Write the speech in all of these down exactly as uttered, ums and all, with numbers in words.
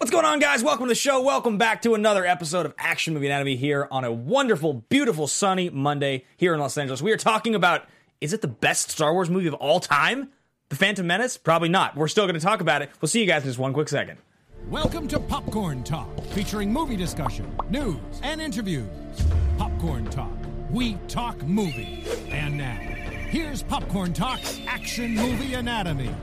What's going on, guys? Welcome to the show. Welcome back to another episode of Action Movie Anatomy here on a wonderful, beautiful, sunny Monday here in Los Angeles. We are talking about, is it the best Star Wars movie of all time? The Phantom Menace? Probably not. We're still going to talk about it. We'll see you guys in just one quick second. Welcome to Popcorn Talk, featuring movie discussion, news, and interviews. Popcorn Talk. We talk movie. And now, here's Popcorn Talk's Action Movie Anatomy.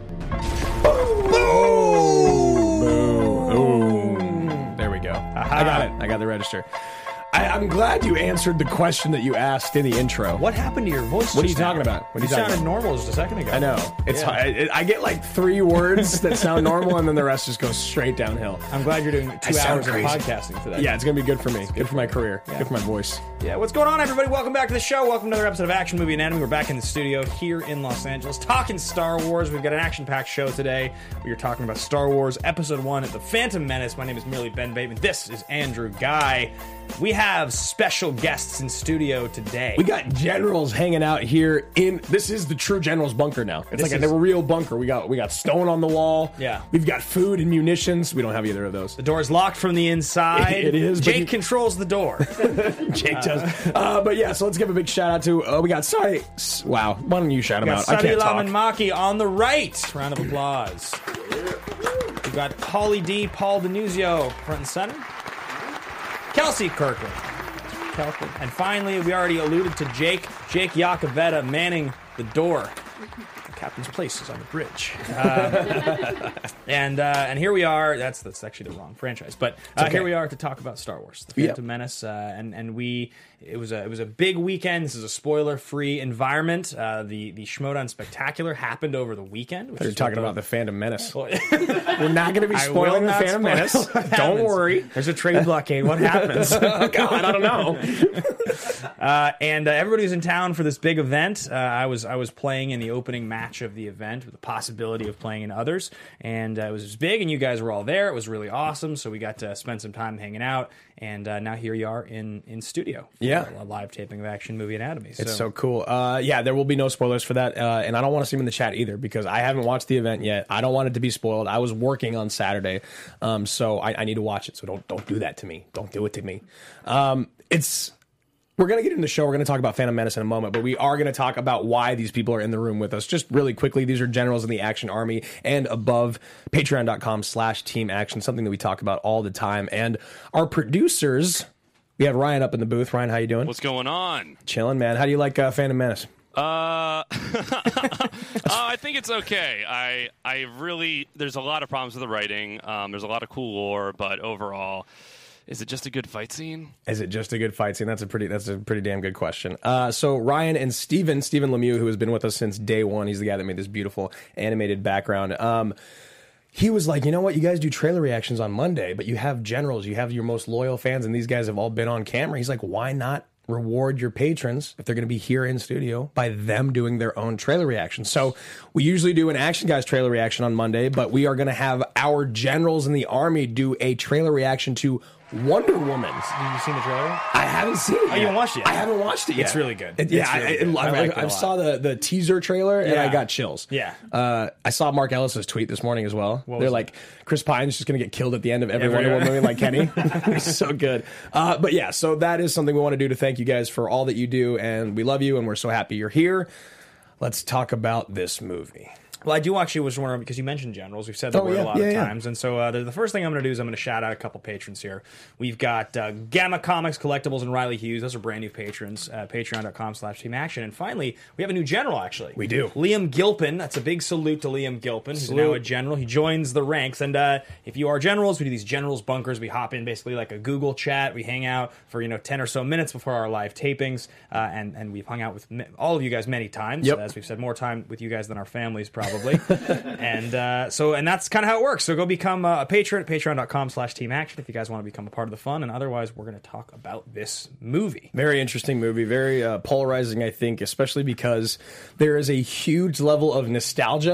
Boom. There we go. Aha. I got it. I got the register. I, I'm glad you answered the question that you asked in the intro. What happened to your voice? What are you now? talking about? What are you, you talking sounded about? normal just a second ago. I know. It's Yeah. I, I get like three words that sound normal, and then the rest just goes straight downhill. I'm glad you're doing two sound hours of crazy. podcasting today. Yeah, it's gonna be good for me. Good, good for my career. Yeah. Good for my voice. Yeah, what's going on, everybody? Welcome back to the show. Welcome to another episode of Action Movie Anatomy. We're back in the studio here in Los Angeles talking Star Wars. We've got an action-packed show today. We are talking about Star Wars Episode one, The Phantom Menace. My name is merely Ben Bateman. This is Andrew Guy. We have special guests in studio today. We got generals hanging out here in. This is the true general's bunker now. It's This like is- a real bunker. We got we got stone on the wall. Yeah. We've got food and munitions. We don't have either of those. The door is locked from the inside. It is, but Jake you- controls the door. Jake does. Uh, but yeah, so let's give a big shout out to. Uh, we got Sadi. Wow, why don't you shout him We got out? I Sadi can't talk. Lamanmaki on the right. Round of applause. We've got Paulie D, Paul Denuzio, front and center. Kelsey Kirkland. Kirkland. And finally, we already alluded to Jake. Jake Iacovetta manning the door. The captain's place is on the bridge. Um, and uh, and here we are. That's that's actually the wrong franchise, but uh, okay. here we are to talk about Star Wars, The Phantom Yep. Menace, uh, and and we it was a it was a big weekend. This is a spoiler-free environment. Uh, the the Schmodown Spectacular happened over the weekend. Which You're is talking what about the Phantom Menace. Well, We're not going to be I will spoiling the not Phantom spoil Menace. what Don't happens. worry. There's a trade blockade. What happens? Oh God, I don't know. Uh, and uh, everybody was in town for this big event. Uh, I was I was playing in the opening match of the event with the possibility of playing in others, and uh, it was big. And you guys were all there. It was really awesome. So we got to spend some time hanging out. And uh, now here you are in in studio. For Yeah. a live taping of Action Movie Anatomy. It's so cool. Uh, yeah, there will be no spoilers for that, uh, and I don't want to see them in the chat either because I haven't watched the event yet. I don't want it to be spoiled. I was working on Saturday, um, so I, I need to watch it. So don't don't do that to me. Don't do it to me. Um, it's. We're going to get into the show. We're going to talk about Phantom Menace in a moment, but we are going to talk about why these people are in the room with us. Just really quickly, these are generals in the Action Army and above, patreon.com slash team action, something that we talk about all the time. And our producers, we have Ryan up in the booth. Ryan, how you doing? What's going on? Chilling, man. How do you like uh, Phantom Menace? Uh, uh, I think it's okay. I I really there's a lot of problems with the writing. Um, there's a lot of cool lore, but overall, is it just a good fight scene? Is it just a good fight scene? That's a pretty that's a pretty damn good question. Uh, so Ryan and Steven, Steven Lemieux, who has been with us since day one, he's the guy that made this beautiful animated background. Um, he was like, you know what, you guys do trailer reactions on Monday, but you have generals, you have your most loyal fans, and these guys have all been on camera. He's like, why not reward your patrons if they're going to be here in studio by them doing their own trailer reaction? So we usually do an Action Guys trailer reaction on Monday, but we are going to have our generals in the army do a trailer reaction to Wonder Woman. Have you seen the trailer? I haven't seen it Oh, yet. you haven't watched it yet? I haven't watched it yet. It's really good. It- yeah, It's really I, good. I, I like it a I lot. saw the, the teaser trailer and Yeah. I got chills. Yeah. Uh, I saw Mark Ellis's tweet this morning as well. What They're was like, Chris Pine's just going to get killed at the end of every Every- Wonder Woman movie like Kenny. It's so good. Uh, but yeah, so that is something we want to do to thank you guys for all that you do, and we love you, and we're so happy you're here. Let's talk about this movie. Well, I do actually was wondering, because you mentioned generals. We've said the Oh, word yeah, a lot yeah, of yeah. times. And so uh, the, the first thing I'm going to do is I'm going to shout out a couple patrons here. We've got uh, Gamma Comics, Collectibles, and Riley Hughes. Those are brand new patrons. Uh, Patreon.com slash Team Action. And finally, we have a new general, actually. We do. Liam Gilpin. That's a big salute to Liam Gilpin, who's Salute. now a general. He joins the ranks. And uh, if you are generals, we do these generals bunkers. We hop in basically like a Google chat. We hang out for, you know, ten or so minutes before our live tapings. Uh, and, and we've hung out with m- all of you guys many times. Yep. As we've said, more time with you guys than our families, probably. And uh, so, and that's kind of how it works. So go become uh, a patron at patreon.com slash team action if you guys want to become a part of the fun. And otherwise, we're going to talk about this movie. Very interesting movie, very uh, polarizing, I think, especially because there is a huge level of nostalgia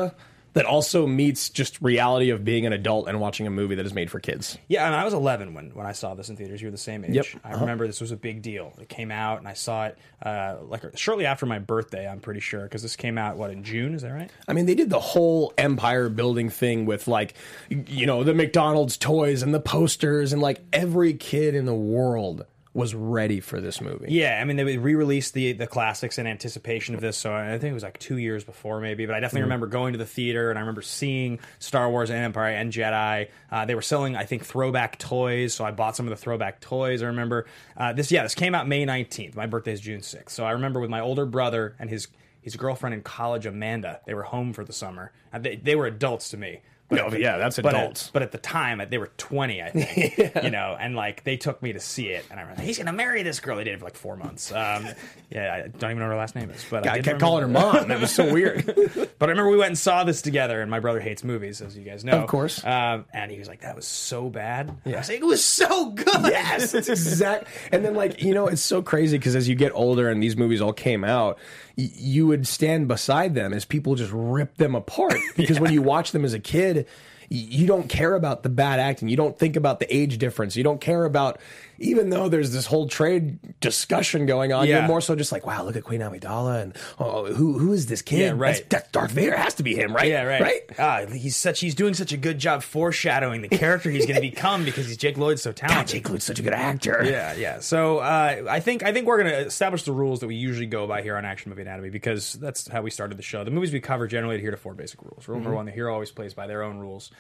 that also meets just reality of being an adult and watching a movie that is made for kids. Yeah, and I was eleven when, when I saw this in theaters. You were the same age. Yep. I Uh-huh. remember this was a big deal. It came out, and I saw it uh, like shortly after my birthday, I'm pretty sure, because this came out, what, in June? Is that right? I mean, they did the whole empire building thing with, like, you know, the McDonald's toys and the posters, and, like, every kid in the world was ready for this movie. Yeah, I mean, they re-released the the classics in anticipation of this, so I think it was like two years before maybe, but I definitely Mm-hmm. remember going to the theater, and I remember seeing Star Wars and Empire and Jedi. Uh, they were selling, I think, throwback toys, so I bought some of the throwback toys. I remember uh, this, yeah, this came out May nineteenth. My birthday is June sixth, so I remember with my older brother and his his girlfriend in college, Amanda, they were home for the summer. Uh, they, they were adults to me. No, but yeah, that's but adults. At, but at the time, they were twenty, I think. yeah. You know, and like they took me to see it, and I remember he's gonna marry this girl. They dated for like four months. Um, yeah, I don't even know what her last name is, but I, I, I did kept remember- calling her mom. That was so weird. But I remember we went and saw this together, and my brother hates movies, as you guys know, Of course. Um, and he was like, "That was so bad." Yeah. I was like, "It was so good." Yes, it's exact. And then, like, you know, it's so crazy because as you get older and these movies all came out, y- you would stand beside them as people just rip them apart. Because when you watch them as a kid, y- you don't care about the bad acting. You don't think about the age difference. You don't care about, even though there's this whole trade discussion going on, Yeah. you're more so just like, wow, look at Queen Amidala, and oh, who who is this kid? Yeah, right. That's, that's Darth Vader. Has to be him, right? Yeah, right. Right. Ah, he's such. He's doing such a good job foreshadowing the character he's going to become because he's Jake Lloyd's so talented. God, Jake Lloyd's such a good actor. Yeah, yeah. So uh, I think I think we're going to establish the rules that we usually go by here on Action Movie Anatomy because that's how we started the show. The movies we cover generally adhere to four basic rules. Rule Mm-hmm. number one: the hero always plays by their own rules.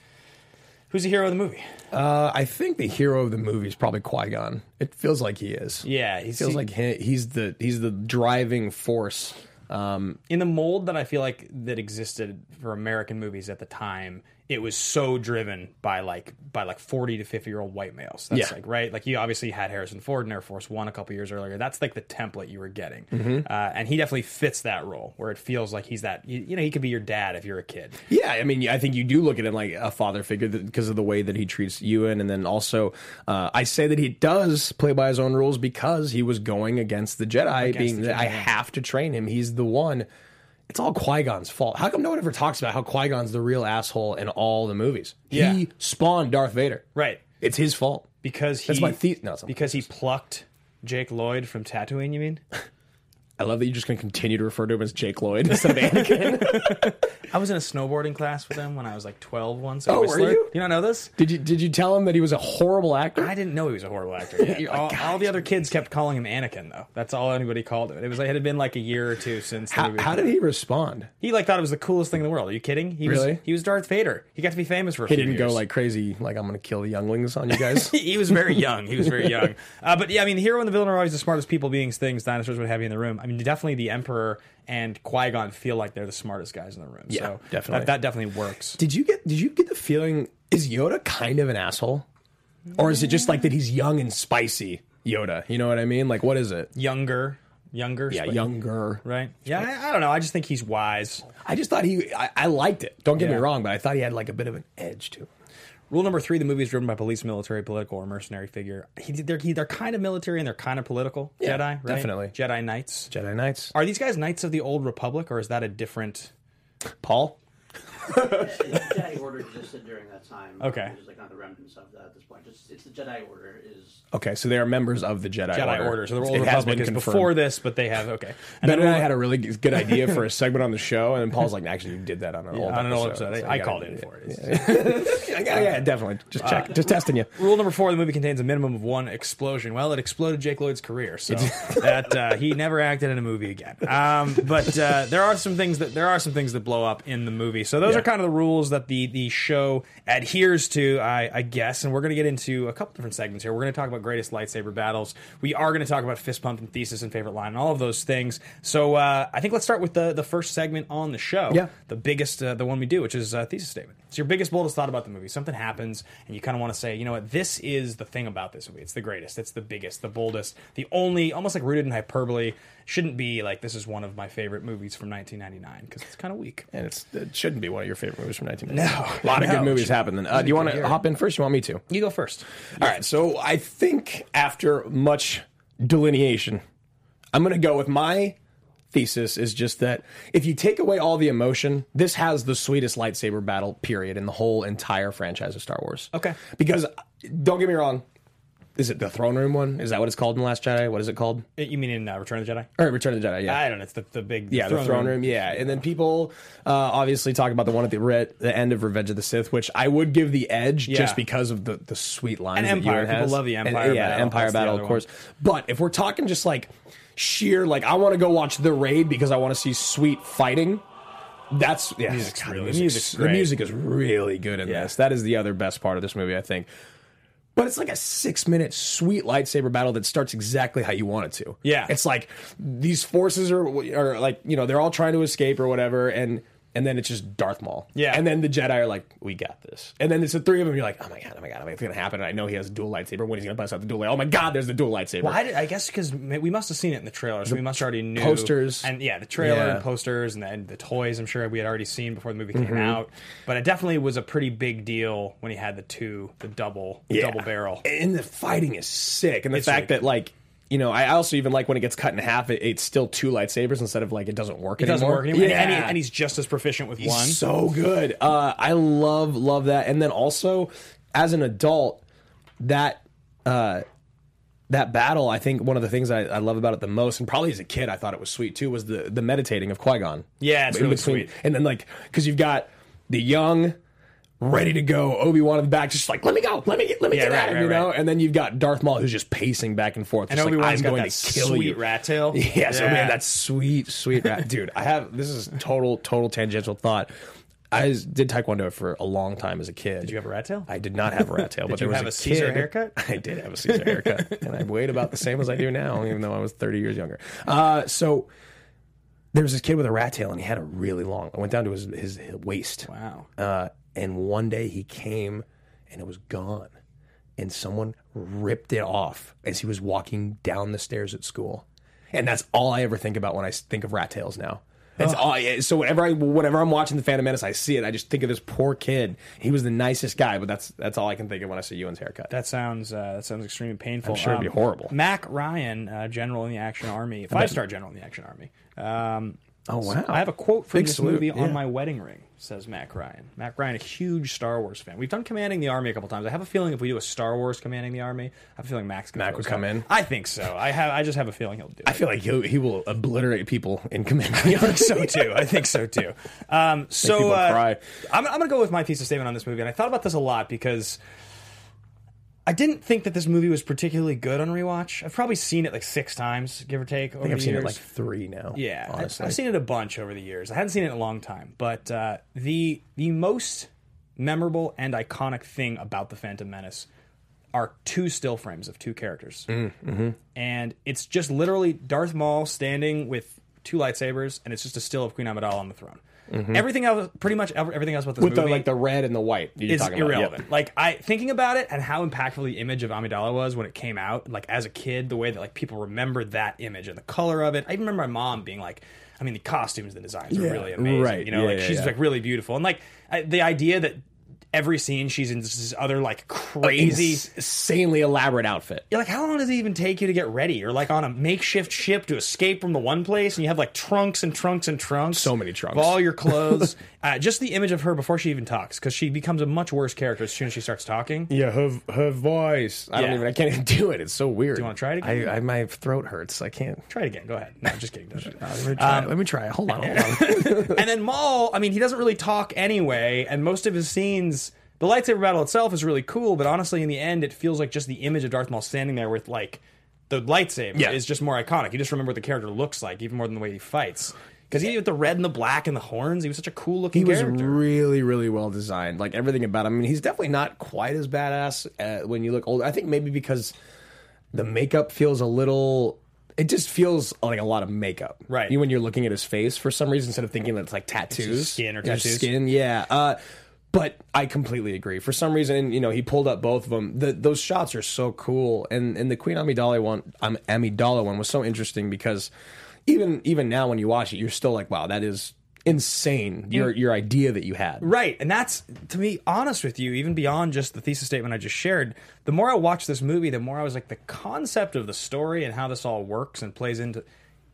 Who's the hero of the movie? Uh, I think the hero of the movie is probably Qui-Gon. It feels like he is. Yeah, It he's feels like he, he's the he's the driving force. Um, in the mold that I feel like that existed for American movies at the time. It was so driven by like by like forty to fifty year old white males. That's Yeah. like right. Like you obviously had Harrison Ford in Air Force One a couple years earlier. That's like the template you were getting, Mm-hmm. uh, and he definitely fits that role where it feels like he's that. You, you know, he could be your dad if you're a kid. yeah, I mean, I think you do look at him like a father figure because of the way that he treats Ewan, and then also uh, I say that he does play by his own rules because he was going against the Jedi, Against being the that I Jedi. have to train him. He's the one. It's all Qui-Gon's fault. How come no one ever talks about how Qui-Gon's the real asshole in all the movies? Yeah. He spawned Darth Vader. Right. It's his fault. Because he That's my the- no, it's not my because he plucked Jake Lloyd from Tatooine. You mean? I love that you're just going to continue to refer to him as Jake Lloyd instead of Anakin. I was in a snowboarding class with him when I was like twelve once. Oh, were Whistler. you? You not know this? Did you did you tell him that he was a horrible actor? I didn't know he was a horrible actor. Yet. You're like, all, God, all the other kids kept calling him Anakin, though. That's all anybody called him. It was. It had been like a year or two since. The How, movie how came did out. he respond? He like thought it was the coolest thing in the world. Are you kidding? He Really? Was, he was Darth Vader. He got to be famous for. A He few didn't years. go like crazy, like I'm going to kill the younglings on you guys. He was very young. He was very young. Uh, but yeah, I mean, the hero and the villain are always the smartest people, beings, things, dinosaurs, what have you in the room. I mean, definitely the Emperor and Qui-Gon feel like they're the smartest guys in the room. Yeah, so definitely. That, that definitely works. Did you get did you get the feeling, is Yoda kind of an asshole? Or is it just like that he's young and spicy Yoda? You know what I mean? Like, what is it? Younger, younger, Yeah, sp- younger. right? Yeah, I, I don't know. I just think he's wise. I just thought he I, I liked it. Don't get Yeah. me wrong, but I thought he had like a bit of an edge to him. Rule number three: the movie is driven by police, military, political, or mercenary figure. He, they're he, they're kind of military and they're kind of political. Yeah, Jedi, right? definitely. Jedi Knights. Jedi Knights. Are these guys Knights of the Old Republic, or is that a different? Paul? Jedi Order existed during that time. Okay. It's like not the remnants of that at this point. Just it's the Jedi Order is. Okay, so they are members of the Jedi, Jedi Order. Order. So the Old It has Republic been is confirmed. before this, but they have okay. And Ben then and I rule- had a really good idea for a segment on the show, and then Paul's like, actually, you did that on an yeah, old on an episode. old episode. So I, I you called gotta- in for it. yeah, yeah, yeah, definitely. Just check. Just testing you. Rule number four: the movie contains a minimum of one explosion. Well, it exploded Jake Lloyd's career, so that uh, he never acted in a movie again. Um, but uh, there are some things that there are some things that blow up in the movie. So those Yeah. are kind of the rules that the the show adheres to, I, I guess. And we're going to get into a couple different segments here. We're going to talk about greatest lightsaber battles. We are going to talk about fist pump and thesis and favorite line and all of those things. So uh, I think let's start with the the first segment on the show. Yeah. The biggest, uh, the one we do, which is uh, thesis statement. It's your biggest, boldest thought about the movie. Something happens, and you kind of want to say, you know what, this is the thing about this movie. It's the greatest. It's the biggest, the boldest, the only, almost like rooted in hyperbole. Shouldn't be like this is one of my favorite movies from nineteen ninety-nine because it's kind of weak. And it's, it shouldn't be one of your favorite movies from nineteen ninety. No, a lot of no, good movies it happen. Then, uh, do you want good to year. hop in first? You want me to? You go first. All right. So I think after much delineation, I'm going to go with my thesis is just that if you take away all the emotion, this has the sweetest lightsaber battle period in the whole entire franchise of Star Wars. Okay. Because don't get me wrong, is it the throne room one? Is that what it's called in The Last Jedi? What is it called? You mean in uh, Return of the Jedi? Or Return of the Jedi, yeah. I don't know. It's the, the big Yeah, the throne room. Yeah, and then people uh, obviously talk about the one at the re- the end of Revenge of the Sith, which I would give the edge Yeah. just because of the, the sweet lines. And that Empire. Ewan People has. love the Empire And, yeah, battle. Empire That's the battle, other of course. But if we're talking just like sheer, like I want to go watch The Raid because I want to see sweet fighting. That's yeah, Music's God, really- the, music's, music's the great. music is really good in Yeah. this. That is the other best part of this movie, I think. But it's like a six minute sweet lightsaber battle that starts exactly how you want it to. Yeah. It's like these forces are, are like, you know, they're all trying to escape or whatever. And and then it's just Darth Maul. Yeah. And then the Jedi are like, we got this. And then it's the three of them. You're like, oh my God, oh my God, oh my God, it's going to happen. And I know he has a dual lightsaber. When he's going to bust out the dual lightsaber? Oh my God, there's the dual lightsaber. Well, I, did- I guess because we must have seen it in the trailers. We must already knew posters. and yeah, the trailer Yeah. and posters and the, and the toys. I'm sure we had already seen before the movie came Mm-hmm. out. But it definitely was a pretty big deal when he had the two, the double, the double barrel. And the fighting is sick. And the It's fact really that, like, you know, I also even like when it gets cut in half, it, it's still two lightsabers instead of like it doesn't work It anymore. doesn't work anymore. Yeah. And, and, he, and he's just as proficient with He's one. so good. Uh, I love love that. And then also, as an adult, that uh, that battle. I think one of the things I, I love about it the most, and probably as a kid, I thought it was sweet too, was the the meditating of Qui-Gon. Yeah, it's In really between- sweet. And then like because you've got the young. Ready to go, Obi-Wan in the back, just like let me go, let me get, let me Yeah, get right, at him, right, you know. right. And then you've got Darth Maul who's just pacing back and forth, And just like Obi-Wan's I'm got going that to kill sweet you. rat tail. Yes, Yeah. oh man, that's sweet, sweet rat, dude. I have this is total, total tangential thought. I did Taekwondo for a long time as a kid. Did you have a rat tail? I did not have a rat tail, but you there was have a, a Caesar kid- haircut? I did have a Caesar haircut, and I weighed about the same as I do now, even though I was thirty years younger. Uh, so there was this kid with a rat tail, and he had a really long. I went down to his his, his waist. Wow. Uh, and one day he came, and it was gone, and someone ripped it off as he was walking down the stairs at school, and that's all I ever think about when I think of rat tails now. That's all. yeah, So whenever I whenever I'm watching the Phantom Menace, I see it. I just think of this poor kid. He was the nicest guy, but that's that's all I can think of when I see Ewan's haircut. That sounds uh, that sounds extremely painful. I'm sure it'd be horrible. Mac Ryan, uh, general in the Action Army, five star general in the Action Army. Um, Oh, wow. I have a quote from Big this salute, movie yeah. on my wedding ring. Says Mac Ryan. Mac Ryan, a huge Star Wars fan. We've done Commanding the Army a couple times. I have a feeling if we do a Star Wars Commanding the Army, I have a feeling Mac's gonna Mac throw would us come out. in? I think so. I have. I just have a feeling he'll do it. I feel like he he will obliterate people in command. I think so too. I think so too. Um, so people uh, cry. I'm, I'm going to go with my piece of statement on this movie, and I thought about this a lot because I didn't think that this movie was particularly good on rewatch. I've probably seen it like six times, give or take. Over I think I've the seen years. it like three now. Yeah, I- honestly. I've seen it a bunch over the years. I hadn't seen it in a long time, but uh, the the most memorable and iconic thing about the Phantom Menace are two still frames of two characters, mm-hmm. and it's just literally Darth Maul standing with two lightsabers, and it's just a still of Queen Amidala on the throne. Everything else, pretty much ev- everything else about this with movie the like the red and the white. You're is talking about. irrelevant. Yep. Like I thinking about it and how impactful the image of Amidala was when it came out. Like as a kid, the way that like people remembered that image and the color of it. I even remember my mom being like, I mean, the costumes, the designs Yeah, are really amazing. right. You know, Yeah, like yeah, she's yeah. like really beautiful and like I, the idea that every scene she's in this other like crazy. Ins- insanely elaborate outfit. You're like, how long does it even take you to get ready? You're like on a makeshift ship to escape from the one place, and you have like trunks and trunks and trunks. So many trunks. Of all your clothes. uh, just the image of her before she even talks, because she becomes a much worse character as soon as she starts talking. Yeah, her her voice. I don't Yeah. even. I can't even do it. It's so weird. Do you wanna try it again? I, I my throat hurts. I can't. Try it again. Go ahead. No, I'm just kidding. Don't do it. Uh, let me try. let me try. Hold on. Hold on. And then Maul, I mean, he doesn't really talk anyway, and most of his scenes, the lightsaber battle itself is really cool, but honestly, in the end, it feels like just the image of Darth Maul standing there with, like, the lightsaber Yeah. is just more iconic. You just remember what the character looks like, even more than the way he fights. Because he with the red and the black and the horns, he was such a cool looking He was character. really, really well designed. Like everything about him. I mean, he's definitely not quite as badass uh, when you look older. I think maybe because the makeup feels a little. It just feels like a lot of makeup, Right. You when you're looking at his face for some reason, instead of thinking that it's like tattoos, just skin or It's just tattoos. skin, yeah. Uh, but I completely agree. For some reason, you know, he pulled up both of them. The, those shots are so cool, and and the Queen Amidala one, um, Amidala one was so interesting because even even now when you watch it, you're still like, wow, that is insane. Your your idea that you had. Right, and that's, to be honest with you, even beyond just the thesis statement I just shared, the more I watched this movie, the more I was like, the concept of the story and how this all works and plays into,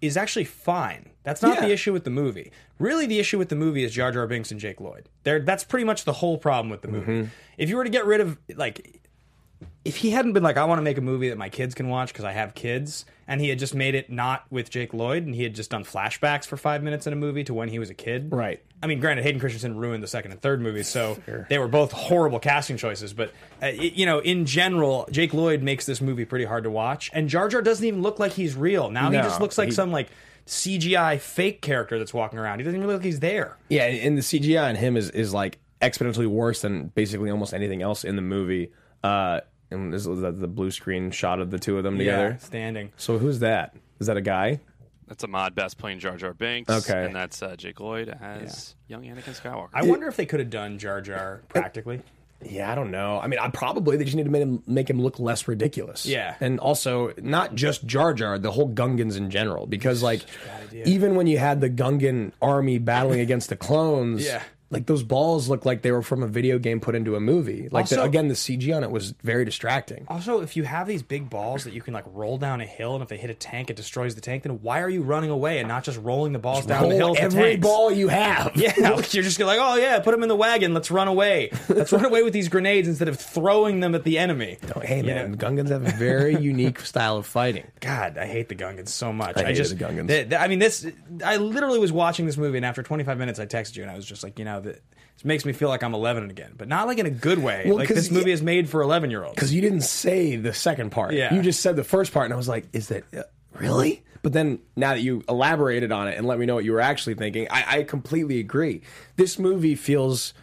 is actually fine. That's not Yeah. the issue with the movie. Really, the issue with the movie is Jar Jar Binks and Jake Lloyd. They're, that's pretty much the whole problem with the movie. Mm-hmm. If you were to get rid of, like, if he hadn't been like, I want to make a movie that my kids can watch because I have kids, and he had just made it not with Jake Lloyd, and he had just done flashbacks for five minutes in a movie to when he was a kid. Right. I mean, granted, Hayden Christensen ruined the second and third movies, so they were both horrible casting choices. But, uh, it, you know, in general, Jake Lloyd makes this movie pretty hard to watch. And Jar Jar doesn't even look like he's real. Now No, he just looks like he- some, like, C G I fake character that's walking around. He doesn't even look like he's there. Yeah, and the C G I on him is, is like exponentially worse than basically almost anything else in the movie. Uh, and this is the, the blue screen shot of the two of them together. Yeah, standing. So who's that? Is that a guy? That's Ahmad Best playing Jar Jar Binks. Okay. And that's uh, Jake Lloyd as young Anakin Skywalker. I wonder if they could have done Jar Jar practically. Yeah, I don't know. I mean, I probably they just need to make him, make him look less ridiculous. Yeah. and also not just Jar Jar, the whole Gungans in general, because like even when you had the Gungan army battling against the clones, Yeah. like those balls looked like they were from a video game put into a movie. Like the, Also- again, the C G on it was very distracting. Also, if you have these big balls that you can like roll down a hill, and if they hit a tank, it destroys the tank. Then why are you running away and not just rolling the balls down the hill? Roll to every tanks? ball you have. Yeah, like you're just like, oh yeah, put them in the wagon. Let's run away. Let's run away with these grenades instead of throwing them at the enemy. Hey man, Yeah. Gungans have a very unique style of fighting. God, I hate the Gungans so much. I hated just the Gungans. th- th- I mean, this. I literally was watching this movie, and after twenty-five minutes, I texted you, and I was just like, you know, th- this makes me feel like I'm eleven again, but not like in a good way. Well, like 'cause this movie y- is made for eleven year olds. Because you didn't say the second part. Yeah. You just said the first part, and I was like, is that uh, really? But then now that you elaborated on it and let me know what you were actually thinking, I, I completely agree. This movie feels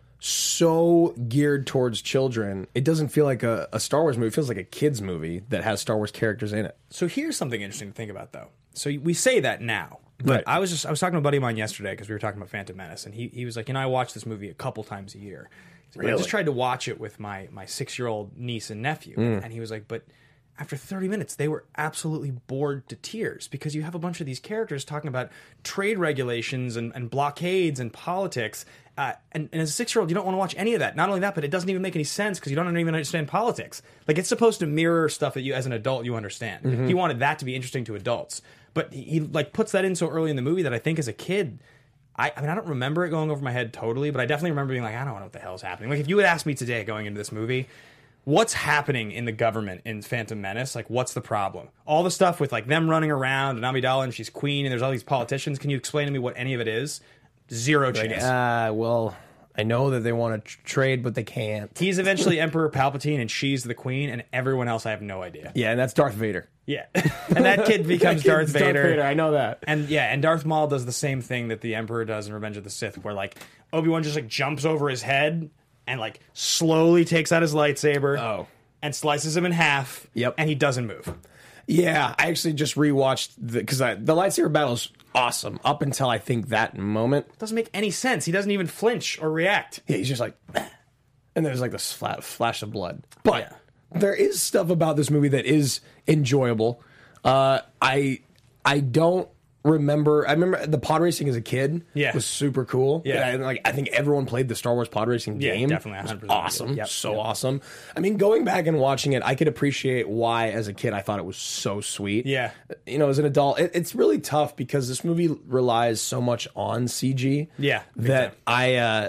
so geared towards children. It doesn't feel like a, a Star Wars movie. It feels like a kid's movie that has Star Wars characters in it. So here's something interesting to think about, though. So we say that now, but Right. I was just I was talking to a buddy of mine yesterday because we were talking about Phantom Menace, and he he was like, you know, I watch this movie a couple times a year. He's like, I Really? just tried to watch it with my my six year old niece and nephew, and he was like, but after thirty minutes, they were absolutely bored to tears because you have a bunch of these characters talking about trade regulations and, and blockades and politics. Uh, and, and as a six-year-old, you don't want to watch any of that. Not only that, but it doesn't even make any sense because you don't even understand politics. Like, it's supposed to mirror stuff that you, as an adult, you understand. He wanted that to be interesting to adults. But he, he, like, puts that in so early in the movie that I think as a kid... I, I mean, I don't remember it going over my head totally, but I definitely remember being like, I don't know what the hell is happening. Like, if you had asked me today going into this movie... What's happening in the government in Phantom Menace? Like, what's the problem? All the stuff with, like, them running around and Amidala and she's queen and there's all these politicians. Can you explain to me what any of it is? Zero chance. Uh, well, I know that they want to tr- trade, but they can't. He's eventually Emperor Palpatine and she's the queen, and everyone else I have no idea. Yeah, and that's Darth Vader. Yeah. And that kid becomes That Darth kid's Vader. I know that. And yeah, and Darth Maul does the same thing that the Emperor does in Revenge of the Sith, where, like, Obi-Wan just, like, jumps over his head and, like, slowly takes out his lightsaber. Oh. And slices him in half. Yep. And he doesn't move. Yeah, I actually just rewatched the because the lightsaber battle is awesome up until I think that moment. Doesn't make any sense. He doesn't even flinch or react. Yeah, he's just like, and there's like this flat flash of blood. But Yeah. there is stuff about this movie that is enjoyable. Uh, I I don't remember. I remember the pod racing as a kid. Yeah. was super cool. Yeah. And I, like I think everyone played the Star Wars pod racing Yeah, game. definitely, It was one hundred percent. awesome. Yep, So yep. awesome. I mean, going back and watching it, I could appreciate why, as a kid, I thought it was so sweet. Yeah. You know, as an adult, it, it's really tough because this movie relies so much on C G. Yeah, big that time. I. Uh,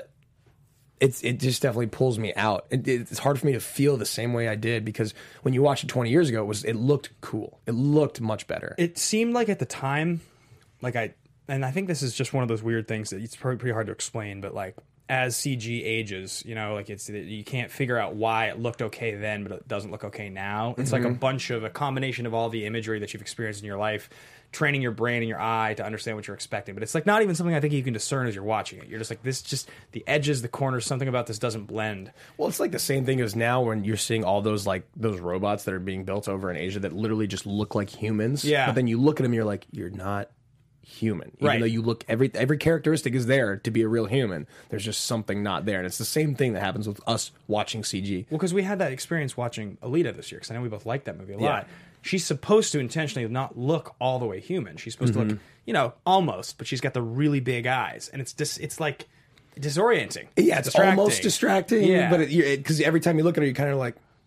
It's it just definitely pulls me out. It, it's hard for me to feel the same way I did because when you watched it twenty years ago, it was it looked cool. It looked much better. It seemed like at the time, like I, and I think this is just one of those weird things that it's probably pretty hard to explain, but like as C G ages, you know, like it's you can't figure out why it looked okay then, but it doesn't look okay now. It's like a bunch of a combination of all the imagery that you've experienced in your life, training your brain and your eye to understand what you're expecting. But it's like not even something I think you can discern as you're watching it. You're just like this, just the edges, the corners, something about this doesn't blend. Well, it's like the same thing as now when you're seeing all those like those robots that are being built over in Asia that literally just look like humans. Yeah. But then you look at them, you're like, you're not human. Even Right. though you look every every characteristic is there to be a real human. There's just something not there, and it's the same thing that happens with us watching C G. Well, because we had that experience watching Alita this year, because I know we both liked that movie a Yeah. lot. She's supposed to intentionally not look all the way human. She's supposed to Mm-hmm. look, you know, almost, but she's got the really big eyes, and it's just, it's like disorienting. Yeah, it's distracting. almost distracting. Yeah. But because every time you look at her, you're kind of like,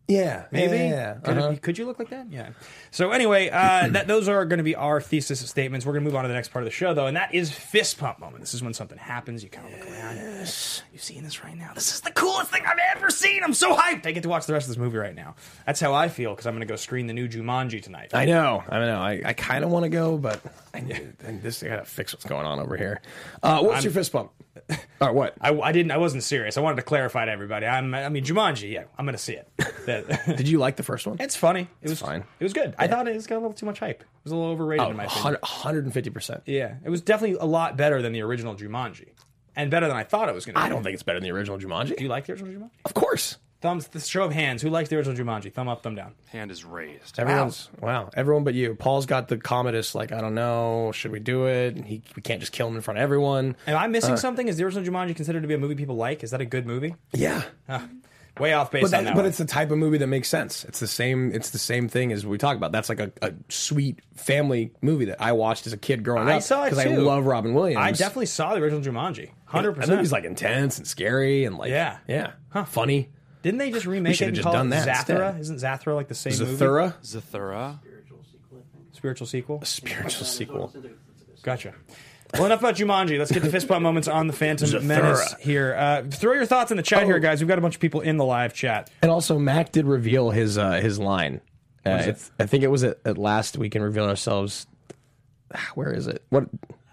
Yeah, Maybe. Yeah, yeah, Could, it uh-huh. be- could you look like that? Yeah. So anyway, uh, that those are going to be our thesis statements. We're going to move on to the next part of the show, though, and that is fist pump moment. This is when something happens. You kind of look around. You're seeing this right now. This is the coolest thing I've ever seen. I'm so hyped. I get to watch the rest of this movie right now. That's how I feel because I'm going to go screen the new Jumanji tonight. I know, I know. I, I kind of want to go, but I, I, this I gotta fix what's going on over here. Uh, what's I'm- your fist pump? Or what? I, I didn't. I wasn't serious. I wanted to clarify to everybody. I'm. I mean, Jumanji. Yeah, I'm going to see it. That- Did you like the first one? It's funny. It was fine. It was good. I thought it was got a little too much hype. It was a little overrated Oh, in my opinion. one hundred fifty percent. Yeah, it was definitely a lot better than the original Jumanji, and better than I thought it was going to be. I don't think it's better than the original Jumanji. Do you like the original Jumanji? Of course. Thumbs. The show of hands. Who likes the original Jumanji? Thumb up, thumb down. Hand is raised. Everyone's wow. Everyone but you. Paul's got the Commodus. Like I don't know. Should we do it? And he we can't just kill him in front of everyone. Am I Uh. missing something? Is the original Jumanji considered to be a movie people like? Is that a good movie? Yeah. Way off base But, on that, that. but one. it's the type of movie that makes sense. It's the same. It's the same thing as we talked about. That's like a, a sweet family movie that I watched as a kid growing I up saw it because I too. love Robin Williams. I definitely saw the original Jumanji. Hundred That percent. movie's like intense and scary and like Yeah. yeah, funny. Didn't they just remake it should've and just call done it that Zathura? instead. Isn't Zathura like the same movie? Zathura, Zathura. Spiritual sequel. spiritual sequel. Gotcha. Well, enough about Jumanji. Let's get the fist bump moments on the Phantom Zathura. Menace here. Uh, throw your thoughts in the chat Oh. here, guys. We've got a bunch of people in the live chat. And also, Mac did reveal his uh, his line. Uh, is it? it's, I think it was at, at last we can reveal ourselves. Ah, Where is it? What?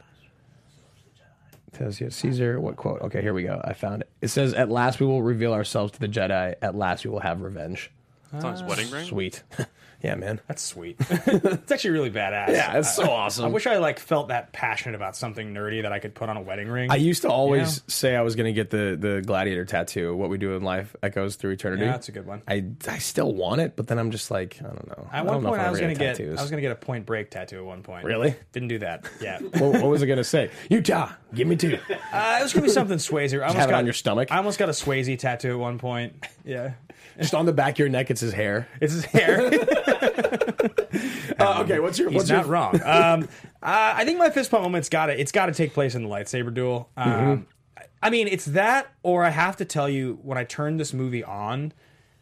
It says here, Caesar. What quote? Okay, here we go. I found it. It says, "At last we will reveal ourselves to the Jedi. At last we will have revenge." It's on his wedding ring. Sweet. Yeah, man. That's sweet. It's actually really badass. Yeah, it's so awesome. I wish I like felt that passionate about something nerdy that I could put on a wedding ring. I used to always Yeah. say I was going to get the the gladiator tattoo. What we do in life echoes through eternity. Yeah, that's a good one. I I still want it, but then I'm just like I don't know. At I one don't know point, if I I'm was ever going to get tattoos. I was going to get a Point Break tattoo at one point. Really? Didn't do that. Yeah. what, what was it going to say? Utah, give me two. Uh, it was gonna be something Swayze. I almost have it got, on your stomach? I almost got a Swayze tattoo at one point. Yeah, Just on the back of your neck, it's his hair. it's his hair. Uh, okay, what's your? He's what's not your, wrong. Um, uh, I think my fist pump moment's got to It's got to take place in the lightsaber duel. Um, Mm-hmm. I mean, it's that, or I have to tell you, when I turned this movie on,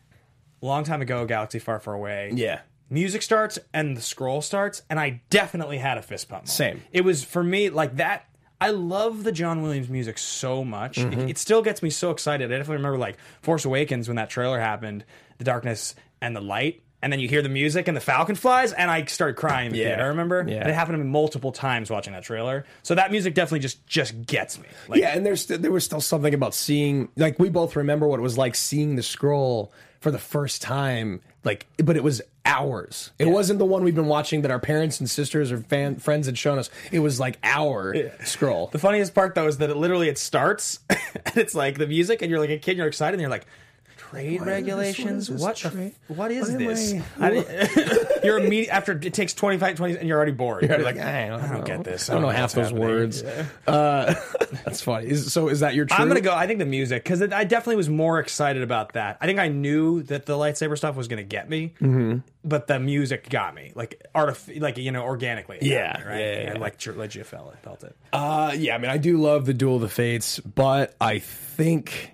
a long time ago, Galaxy Far, Far Away. Yeah. Music starts and the scroll starts, and I definitely had a fist pump moment. Same. It was for me like that. I love the John Williams music so much. Mm-hmm. It, it still gets me so excited. I definitely remember like Force Awakens when that trailer happened, the darkness and the light, and then you hear the music and the Falcon flies, and I started crying in the Yeah. theater. I remember. Yeah. And it happened to me multiple times watching that trailer. So that music definitely just just gets me. Like, Yeah, and there's there was still something about seeing, like we both remember what it was like seeing the scroll for the first time, like, but it was ours. It wasn't the one we've been watching that our parents and sisters or fan, friends had shown us. It was like our scroll. The funniest part though is that it literally it starts and it's like the music, and you're like a kid, and you're excited, and you're like. Trade What is this? regulations? What What? is the this f- what is What am this? I- I- you're immediate after it takes twenty-five, twenty, and you're already bored. You're like, I don't, I don't know. get this. I don't know half those what's happening. words. Uh, that's funny. Is, so is that your? True? I'm gonna go. I think the music, because I definitely was more excited about that. I think I knew that the lightsaber stuff was gonna get me, mm-hmm. but the music got me, like artif- like you know, organically. It got Yeah, me, right. yeah, yeah, And yeah. like let you felt it, felt it. Uh, yeah, I mean, I do love the Duel of the Fates, but I think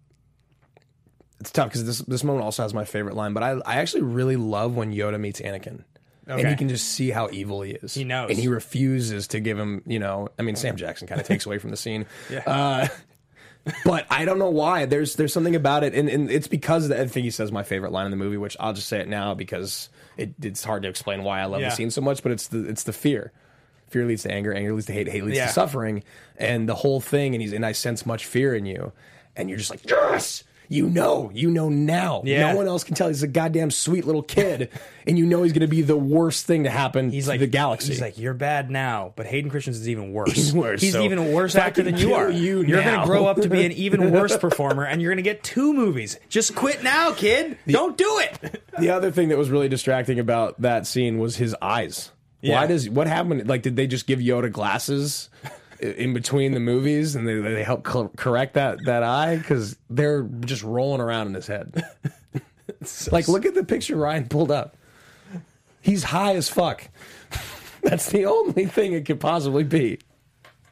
it's tough because this this moment also has my favorite line. But I I actually really love when Yoda meets Anakin. And Okay. he can just see how evil he is. He knows. And he refuses to give him, you know, I mean, Sam Jackson kind of takes away from the scene. Yeah. Uh, but I don't know why. There's there's something about it. And, and it's because I think he says my favorite line in the movie, which I'll just say it now because it, it's hard to explain why I love Yeah. the scene so much. But it's the it's the fear. Fear leads to anger. Anger leads to hate. Hate leads Yeah. to suffering. And the whole thing. And he's and I sense much fear in you. And you're just like, yes, you know, you know now. Yeah. No one else can tell. He's a goddamn sweet little kid, and you know he's going to be the worst thing to happen He's to like the galaxy. He's like, you're bad now, but Hayden Christensen is even worse. He's worse, He's so even worse if I actor can than you kill are. you you're now. gonna grow up to be an even worse performer, and you're gonna get two movies. Just quit now, kid. Don't do it. The other thing that was really distracting about that scene was his eyes. Yeah. Why does what happened? Like, did they just give Yoda glasses i- in between the movies, and they they help co- correct that that eye because they're just rolling around in his head. Like, look at the picture Ryan pulled up. He's high as fuck. That's the only thing it could possibly be.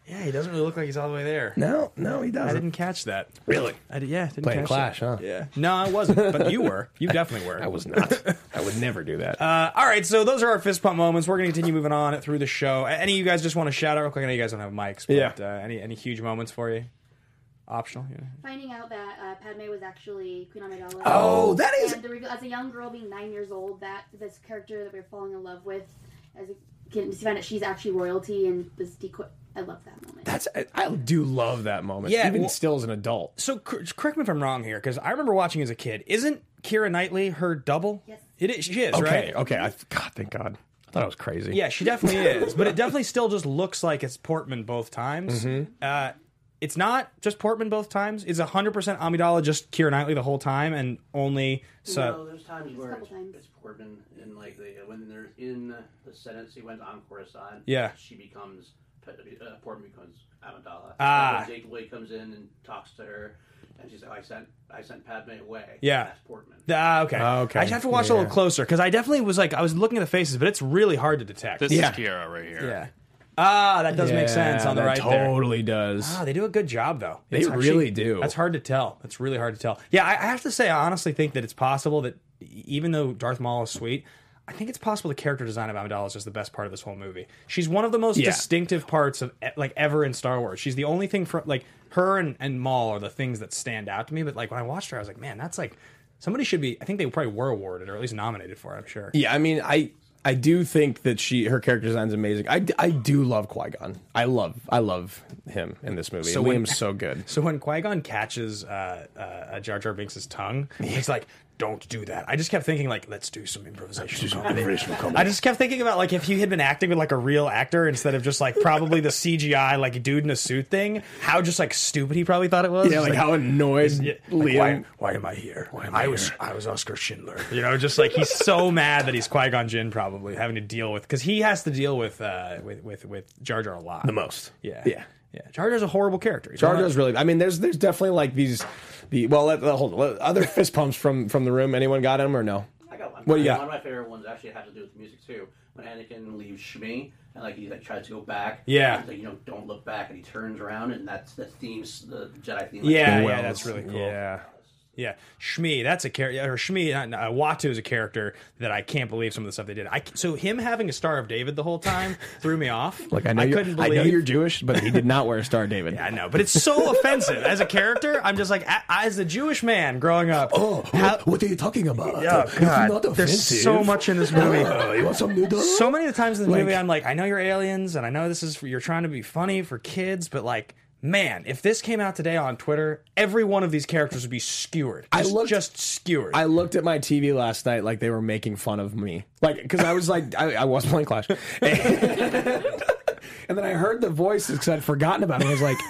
Yeah, he doesn't really look like he's all the way there. No, no, he doesn't. I didn't catch that. Really? I did, yeah, didn't Playing catch Clash, that. huh? Yeah. No, I wasn't, but you were. You definitely were. I was not. I would never do that. Uh, all right, so those are our fist pump moments. We're going to continue moving on through the show. Any of you guys just want to shout out real quick? I know you guys don't have mics, but Yeah. uh, any any huge moments for you? Optional. Yeah. Finding out that uh, Padme was actually Queen Amidala. Oh, that is- And the reveal, as a young girl being nine years old, that this character that we we're falling in love with, as a kid, to find out she's actually royalty and this decoy. I love that moment. That's I, I do love that moment. Yeah, even well- still as an adult. So cor- correct me if I'm wrong here, because I remember watching as a kid. Isn't Keira Knightley her double? Yes. It is. She is, Okay, right? okay. I, God, thank God. I thought I was crazy. Yeah, she definitely is. But it definitely still just looks like it's Portman both times. Mm-hmm. Uh, it's not just Portman both times. It's one hundred percent Amidala, just Keira Knightley the whole time, and only so. no, there's times where couple it's, times. it's Portman, and like they, when they're in the Senate sequence on Coruscant, Yeah. she becomes uh, Portman becomes Amidala. Ah. When Jake Lloyd comes in and talks to her, and she's like, "I sent, I sent Padme away." Yeah. that's Portman. Ah, okay. Oh, okay. I just have to watch Yeah. a little closer because I definitely was like I was looking at the faces, but it's really hard to detect. This Yeah. is Kiara right here. yeah. Ah, that does make Yeah, sense on the that right there. totally does. Ah, they do a good job though. They It's really do. That's hard to tell. That's really hard to tell. Yeah, I, I have to say, I honestly think that it's possible that e- even though Darth Maul is sweet, I think it's possible the character design of Amidala is just the best part of this whole movie. She's one of the most Yeah. distinctive parts of e- like ever in Star Wars. She's the only thing from like her and, and Maul are the things that stand out to me. But like when I watched her, I was like, man, that's like somebody should be. I think they probably were awarded or at least nominated for it. I'm sure. Yeah, I mean, I I do think that she her character design's amazing. I, I do love Qui-Gon. I love I love him in this movie. So So when- Liam's so good. So when Qui-Gon catches uh, uh, Jar Jar Binks' tongue, he's like, don't do that. I just kept thinking, like, let's do some improvisational comedy. I just kept thinking about, like, if he had been acting with, like, a real actor instead of just, like, probably the C G I, like, dude in a suit thing, how just, like, stupid he probably thought it was. Yeah, Just like, how annoyed yeah, like, Liam. why, why am I here? I, was I was Oscar Schindler. You know, just, like, he's so mad that he's Qui-Gon Jinn probably having to deal with, because he has to deal with, uh, with, with, with Jar Jar a lot. The most. Yeah. Yeah. Yeah. Jar Jar's a horrible character. He's Jar one of- Jar's really. I mean, there's there's definitely like these. The well, let, let- hold on. Let- Other fist pumps from from the room. Anyone got him or no? I got one. What do you One got? of my favorite ones actually had to do with the music too. When Anakin leaves Shmi and like he like tries to go back. Yeah. He's like, you know, don't look back, and he turns around, and that's the themes, the Jedi theme. Yeah, Like, yeah, Wells. that's really cool. Yeah. Yeah, Shmi, that's a character. Or Shmi, uh, uh, Watu is a character that I can't believe some of the stuff they did. I, so him having a Star of David the whole time threw me off. Like I know I you're, couldn't I believe. know you're Jewish, but he did not wear a Star of David. Yeah, I know, but it's so offensive as a character. I'm just like, a- as a Jewish man growing up. Oh, how- what, what are you talking about? Oh, It's God. not There's offensive. so much in this movie. Uh, you want some noodles? So many of the times in the Like- movie, I'm like, I know you're aliens, and I know this is for, you're trying to be funny for kids, but like, man, if this came out today on Twitter, every one of these characters would be skewered. I Just, looked- just skewered. I looked at my T V last night like they were making fun of me. Like, because I was like, I, I was playing Clash. And, and then I heard the voices because I'd forgotten about it. I was like,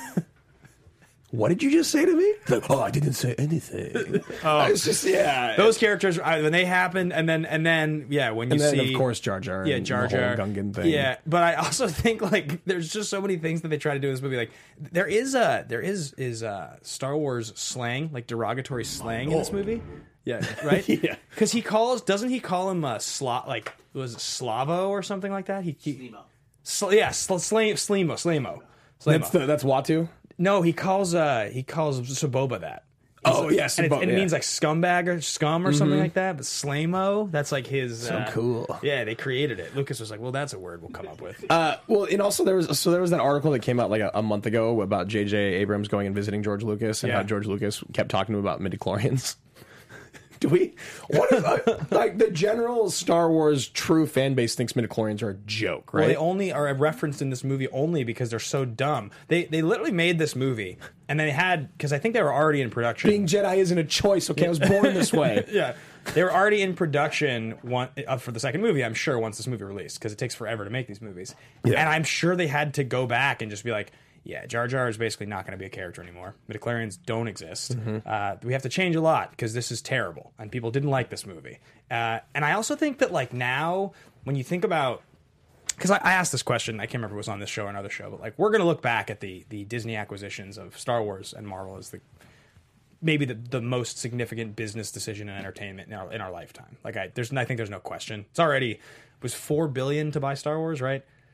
what did you just say to me? Like, oh, I didn't say anything. Oh, it's just, yeah. Those characters, I- when they happen, and then and then yeah, when you and then, see, of course, Jar Jar. yeah, and Jar the whole Jar, Gungan thing. yeah. But I also think like there's just so many things that they try to do in this movie. Like there is a there is is uh Star Wars slang, like derogatory slang in this movie. Yeah, right. Yeah. Because he calls, doesn't he call him a sla like was it Slavo or something like that? He, he Nemo. sl- yeah, sl- slam, slimo, slimo, That's, slimo. the, that's Watu? No, he calls uh he calls Saboba that. Oh, He's- yeah, and, it, Saboba, and it yeah. means like scumbag or scum or something like that. But Slamo, that's like his. So uh, cool. Yeah, they created it. Lucas was like, "Well, that's a word we'll come up with." Uh, well, and also there was so there was that article that came out like a, a month ago about J J Abrams going and visiting George Lucas and Yeah. how George Lucas kept talking to him about midichlorians. Do we? What is, uh, like the general Star Wars true fan base thinks midichlorians are a joke, Well, right? they only are referenced in this movie only because they're so dumb. They they literally made this movie and they had because I think they were already in production. Being Jedi isn't a choice. Okay, I was born this way. Yeah, they were already in production one, uh, for the second movie. I'm sure once this movie released because it takes forever to make these movies, Yeah. and I'm sure they had to go back and just be like, yeah, Jar Jar is basically not going to be a character anymore. Midichlorians don't exist. Uh, we have to change a lot because this is terrible, and people didn't like this movie. Uh, and I also think that like now, when you think about, because I, I asked this question, I can't remember if it was on this show or another show, but like we're going to look back at the the Disney acquisitions of Star Wars and Marvel as the maybe the, the most significant business decision in entertainment in our in our lifetime. Like I there's I think there's no question. It's already it was four billion to buy Star Wars, right?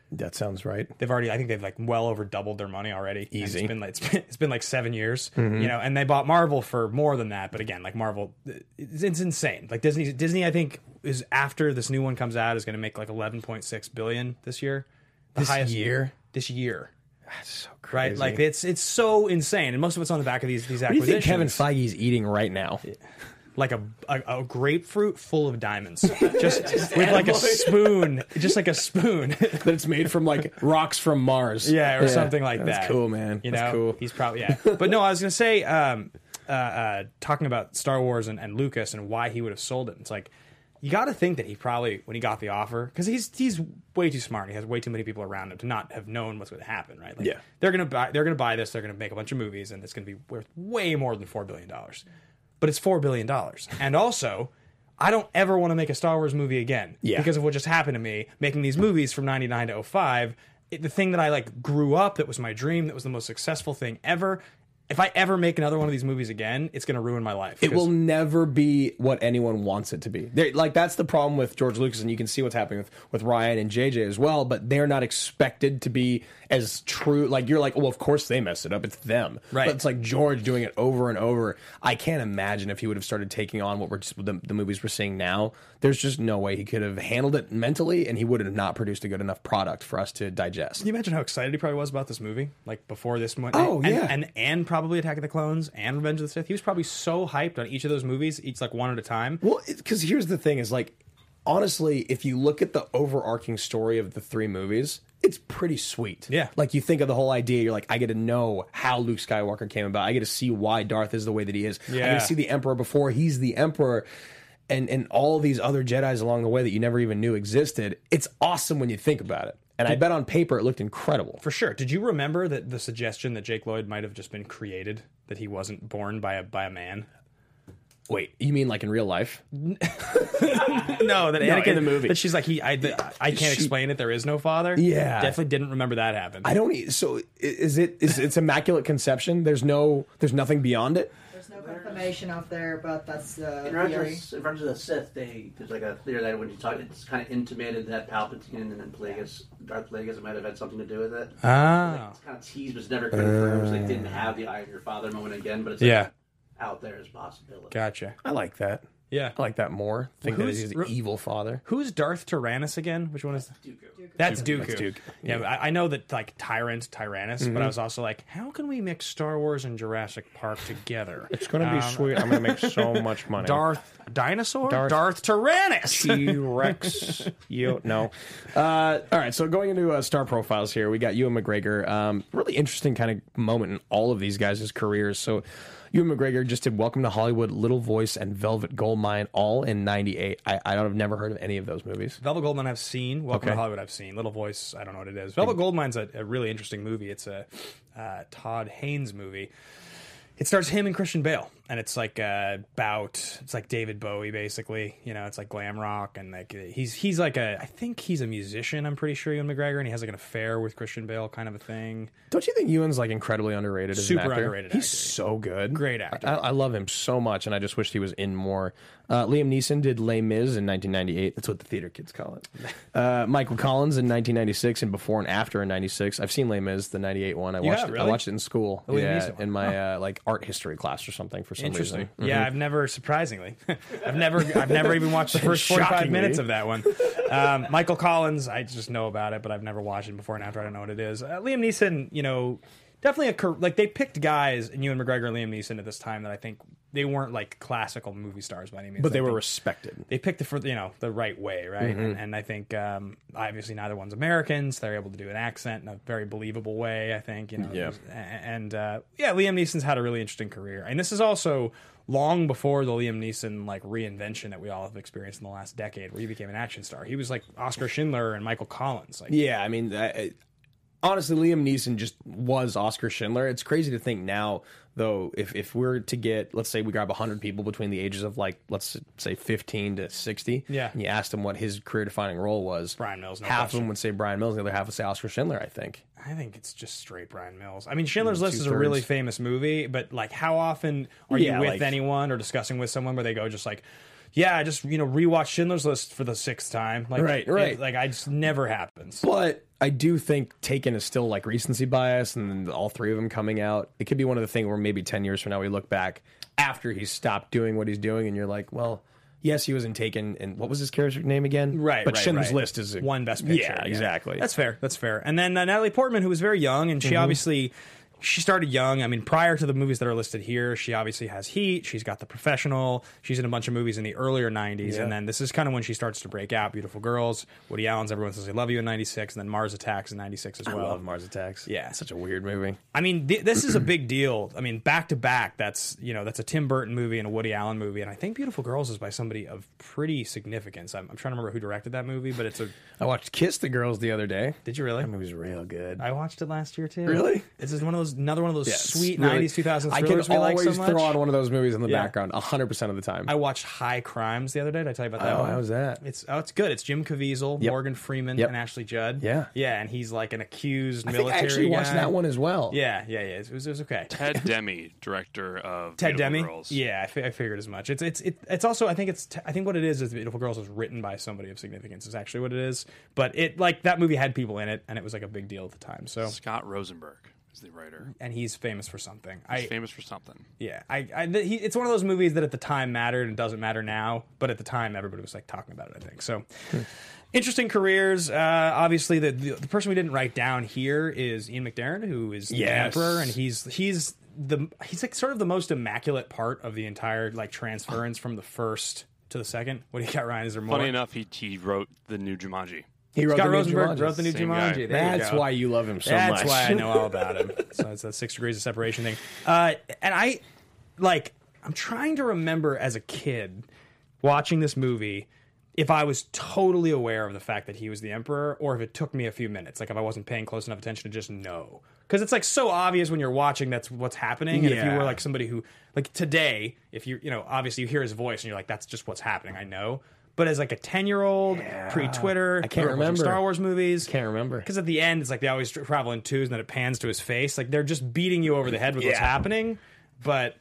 That sounds right. They've already, I think they've like well over doubled their money already. Easy. And It's been like it's been, it's been like seven years, you know, and they bought Marvel for more than that. But again, like Marvel, it's, it's insane. Like Disney, Disney, I think is after this new one comes out is going to make like eleven point six billion this year. The This highest year? This year, That's so right? crazy. Like it's it's so insane, and most of it's on the back of these these what do you acquisitions. think Kevin Feige's eating right now? Like a, a a grapefruit full of diamonds, just, with like a spoon, just like a spoon. That it's made from like rocks from Mars. Yeah, or something like That's that. cool, man. You That's know, cool. he's probably yeah. But no, I was gonna say, um, uh, uh, talking about Star Wars and, and Lucas and why he would have sold it. It's like you got to think that he probably, when he got the offer, because he's he's way too smart. He has way too many people around him to not have known what's going to happen. Right? Like, Yeah. They're gonna buy. They're gonna buy this. They're gonna make a bunch of movies, and it's gonna be worth way more than four billion dollars. But it's four billion dollars, and also, I don't ever want to make a Star Wars movie again Yeah. because of what just happened to me making these movies from ninety-nine to oh five. It, the thing that I like grew up, that was my dream, that was the most successful thing ever. If I ever make another one of these movies again, it's going to ruin my life. It 'Cause- will never be what anyone wants it to be. They're, like that's the problem with George Lucas, and you can see what's happening with, with Ryan and J J as well. But they're not expected to be as true. Like you're like, well, of course they messed it up. It's them, Right. But it's like George doing it over and over. I can't imagine if he would have started taking on what we're just, the, the movies we're seeing now. There's just no way he could have handled it mentally, and he would have not produced a good enough product for us to digest. Can you imagine how excited he probably was about this movie? Like before this one. Oh, and, yeah. And, and probably Attack of the Clones and Revenge of the Sith. He was probably so hyped on each of those movies, each like one at a time. Well, because here's the thing: is like, honestly, if you look at the overarching story of the three movies, it's pretty sweet. Yeah. Like you think of the whole idea, you're like, I get to know how Luke Skywalker came about. I get to see why Darth is the way that he is. I get Yeah. to see the Emperor before he's the Emperor. And, and all these other Jedis along the way that you never even knew existed. It's awesome when you think about it. And I bet on paper it looked incredible. For sure. Did you remember that the suggestion that Jake Lloyd might have just been created, that he wasn't born by a by a man? Wait, you mean like in real life? No, that Anakin in the movie. That she's like he. I, the, I can't She- explain it. There is no father. Yeah. definitely didn't remember that happened. I don't. e- So i- is it? Is it's immaculate conception? There's no. There's nothing beyond it. There's no confirmation out there, but that's uh, In Revenge, theory. of, in Revenge of the Sith, they there's like a theory that when you talk, it's kind of intimated that Palpatine and then Plagueis, Darth Plagueis, might have had something to do with it. Ah, It's kind of teased, but it's never confirmed. So they didn't have the "I am your father" moment again, but it's like yeah, out there as a possibility. gotcha. I like that. Yeah, I like that more. Think that who's- he's an evil father. who's Darth Tyrannus again? Which one is? Dooku. That's Dooku. That's Dooku. Yeah, I, I know that like Tyrant, Tyrannus, but I was also like, how can we mix Star Wars and Jurassic Park together? It's gonna be Um, sweet. I'm gonna make so much money. Darth Dinosaur, Darth- Darth Tyrannus. T-Rex. You no. Uh, all right. So going into uh, star profiles here, we got Ewan McGregor. Um, really interesting kind of moment in all of these guys' careers. So Ewan McGregor just did Welcome to Hollywood, Little Voice, and Velvet Goldmine, all in ninety-eight. I, I don't have never heard of any of those movies. Velvet Goldmine I've seen. Welcome Okay. to Hollywood I've seen. Little Voice, I don't know what it is. Velvet Goldmine's a, a really interesting movie. It's a uh, Todd Haynes movie. It stars him and Christian Bale, and it's like uh, about it's like David Bowie basically. You know, it's like glam rock, and like he's he's like a I think he's a musician. I'm pretty sure Ewan McGregor, and he has like an affair with Christian Bale, kind of a thing. Don't you think Ewan's like incredibly underrated? As Super an actor? underrated He's actor. so good, Great actor. I, I love him so much, and I just wished he was in more. Uh, Liam Neeson did Les Mis in nineteen ninety-eight. That's what the theater kids call it. Uh, Michael Collins in nineteen ninety-six, and Before and After in ninety-six. I've seen Les Mis, the ninety-eight one. I You watched. have, it, I really? watched it in school. The Liam yeah, Neeson one. in my uh, like art history class or something for some Interesting. reason. Mm-hmm. Yeah, I've never, surprisingly, I've never, I've never even watched the first forty-five Shockingly. minutes of that one. Um, Michael Collins, I just know about it, but I've never watched it before and after. I don't know what it is. Uh, Liam Neeson, you know, definitely a car- like they picked guys, and Ewan McGregor and Liam Neeson at this time that I think they weren't like classical movie stars by any means. But they I were think respected. they picked it for you know the right way, right? Mm-hmm. And, and I think um, obviously neither one's Americans. They're able to do an accent in a very believable way. I think you know, Yeah. and uh, yeah, Liam Neeson's had a really interesting career, and this is also long before the Liam Neeson like reinvention that we all have experienced in the last decade, where he became an action star. He was like Oscar Schindler and Michael Collins. Like, Yeah, I mean, I, I- honestly, Liam Neeson just was Oscar Schindler. It's crazy to think now, though, if if we're to get, let's say we grab one hundred people between the ages of like, let's say fifteen to sixty, Yeah. and you asked them what his career-defining role was, Brian Mills, no half of question. them would say Brian Mills, the other half would say Oscar Schindler, I think. I think it's just straight Brian Mills. I mean, Schindler's List is a Two-thirds. really famous movie, but like, how often are Yeah, you with like- anyone or discussing with someone where they go just like, Yeah, I just you know rewatched Schindler's List for the sixth time. Like, Right, right. it- like I just never happens. But I do think Taken is still like recency bias, and then all three of them coming out. It could be one of the things where maybe ten years from now we look back after he's stopped doing what he's doing, and you're like, well, yes, he was in Taken, and what was his character name again? Right, But right, Schindler's right. List is a, one best picture. Yeah, exactly. That's fair. That's fair. And then uh, Natalie Portman, who was very young, and she Mm-hmm. obviously she started young. I mean, prior to the movies that are listed here, she obviously has Heat. She's got The Professional. She's in a bunch of movies in the earlier nineties, Yeah. and then this is kind of when she starts to break out. Beautiful Girls, Woody Allen's Everyone Says I Love You in ninety-six, and then Mars Attacks in ninety-six as I well. love Mars Attacks. Yeah. Such a weird movie. I mean, th- this is a big deal. I mean, back to back, that's you know that's a Tim Burton movie and a Woody Allen movie, and I think Beautiful Girls is by somebody of pretty significance. I'm, I'm trying to remember who directed that movie, but it's a. I watched Kiss the Girls the other day. Did you really? That movie's real good. I watched it last year too. Really? This is one of those another one of those Yeah, it's sweet really- nineties, two thousands I thrillers can we like always so much. throw on one of those movies in the Yeah. background one hundred percent of the time. I watched High Crimes the other day. Did I tell you about that Oh, one? how was that? It's oh, it's good. It's Jim Caviezel, Yep. Morgan Freeman, Yep. and Ashley Judd. Yeah. yeah, and he's like an accused I think military I actually guy. watched that one as well. Yeah, yeah, yeah. It was, it was okay. Ted Demme, director of Ted Beautiful Demme. Girls. Yeah, I, fi- I figured as much. It's it's it, it's also I think it's t- I think what it is is Beautiful Girls was written by somebody of significance. Is actually what it is. But it like that movie had people in it, and it was like a big deal at the time. So Scott Rosenberg is the writer. and he's famous for something. He's I famous for something. yeah, I, I th- he, it's one of those movies that at the time mattered and doesn't matter now. But at the time, everybody was like talking about it. I think so. Interesting careers. Uh, obviously, the, the the person we didn't write down here is Ian McDermott, who is the Yes. Emperor, and he's he's the he's like sort of the most immaculate part of the entire like transference from the first to the second. What do you got, Ryan? Is there more? Funny enough, he, he wrote the new Jumanji. He wrote Scott the new Rosenberg Jumanji. wrote the new Same Jumanji. guy. There you That's go. why you love him so That's much. why I know all about him. So it's that six degrees of separation thing. Uh, and I, like, I'm trying to remember as a kid watching this movie if I was totally aware of the fact that he was the Emperor or if it took me a few minutes. Like, if I wasn't paying close enough attention to just know. Because it's, like, so obvious when you're watching that's what's happening. And if you Yeah. were, like, somebody who, like, today, if you, you know, obviously you hear his voice and you're like, that's just what's happening. I know. But as, like, a ten-year-old, pre-Twitter, I can't watching remember. Star Wars movies. Can't remember. Because at the end, it's like they always travel in twos, and then it pans to his face. Like they're just beating you over the head with what's Yeah. happening. But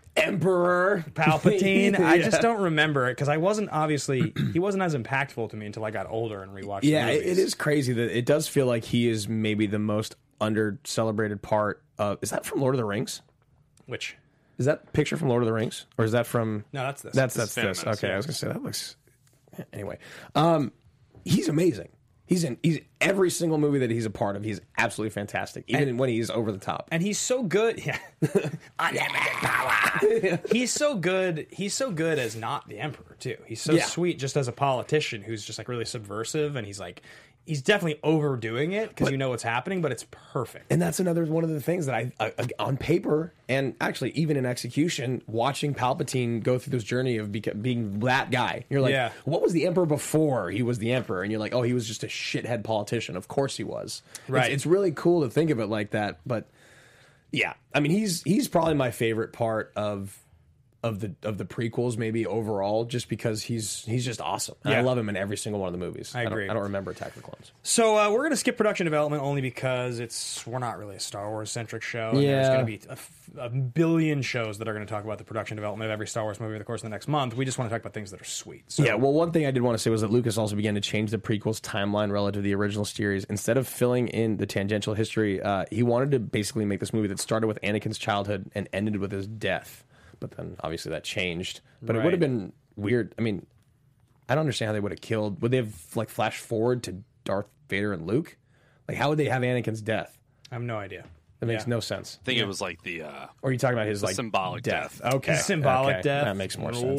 Emperor Palpatine, I just Yeah. don't remember it because I wasn't obviously he wasn't as impactful to me until I got older and rewatched. Yeah, the it, movies. it is crazy that it does feel like he is maybe the most under celebrated part of. Is that from Lord of the Rings? Which Is that picture from Lord of the Rings, or is that from? no, that's this. That's This that's is this. Phantom Menace, Okay, yeah. I was gonna say that looks. Anyway, um, he's amazing. He's in he's every single movie that he's a part of. He's absolutely fantastic, even when he's over the top. and he's so good. Yeah, unlimited power. He's so good. He's so good as not the Emperor too. He's so Yeah. sweet just as a politician who's just like really subversive, and he's like he's definitely overdoing it because you know what's happening, but it's perfect. And that's another one of the things that I, I, on paper and actually even in execution, watching Palpatine go through this journey of beca- being that guy. You're like, Yeah. what was the Emperor before he was the Emperor? And you're like, oh, he was just a shithead politician. Of course he was. Right. It's, it's really cool to think of it like that. But yeah, I mean, he's he's probably my favorite part of of the of the prequels, maybe overall, just because he's he's just awesome. And I Yeah. love him in every single one of the movies. I agree. Don't, I don't remember Attack of the Clones. So uh, we're going to skip production development only because it's we're not really a Star Wars centric show. And there's Yeah. going to be a, f- a billion shows that are going to talk about the production development of every Star Wars movie over the course of the next month. We just want to talk about things that are sweet. So, Yeah, well, one thing I did want to say was that Lucas also began to change the prequels timeline relative to the original series. Instead of filling in the tangential history, uh, he wanted to basically make this movie that started with Anakin's childhood and ended with his death. But then, obviously, that changed. But it would have Right. been weird. I mean, I don't understand how they would have killed. Would they have like flashed forward to Darth Vader and Luke? Like, how would they have Anakin's death? I have no idea. That makes Yeah. no sense. I think it was like the uh, Or are you talking about his like symbolic death? death. Okay, Symbolic okay. death. That makes more No. sense.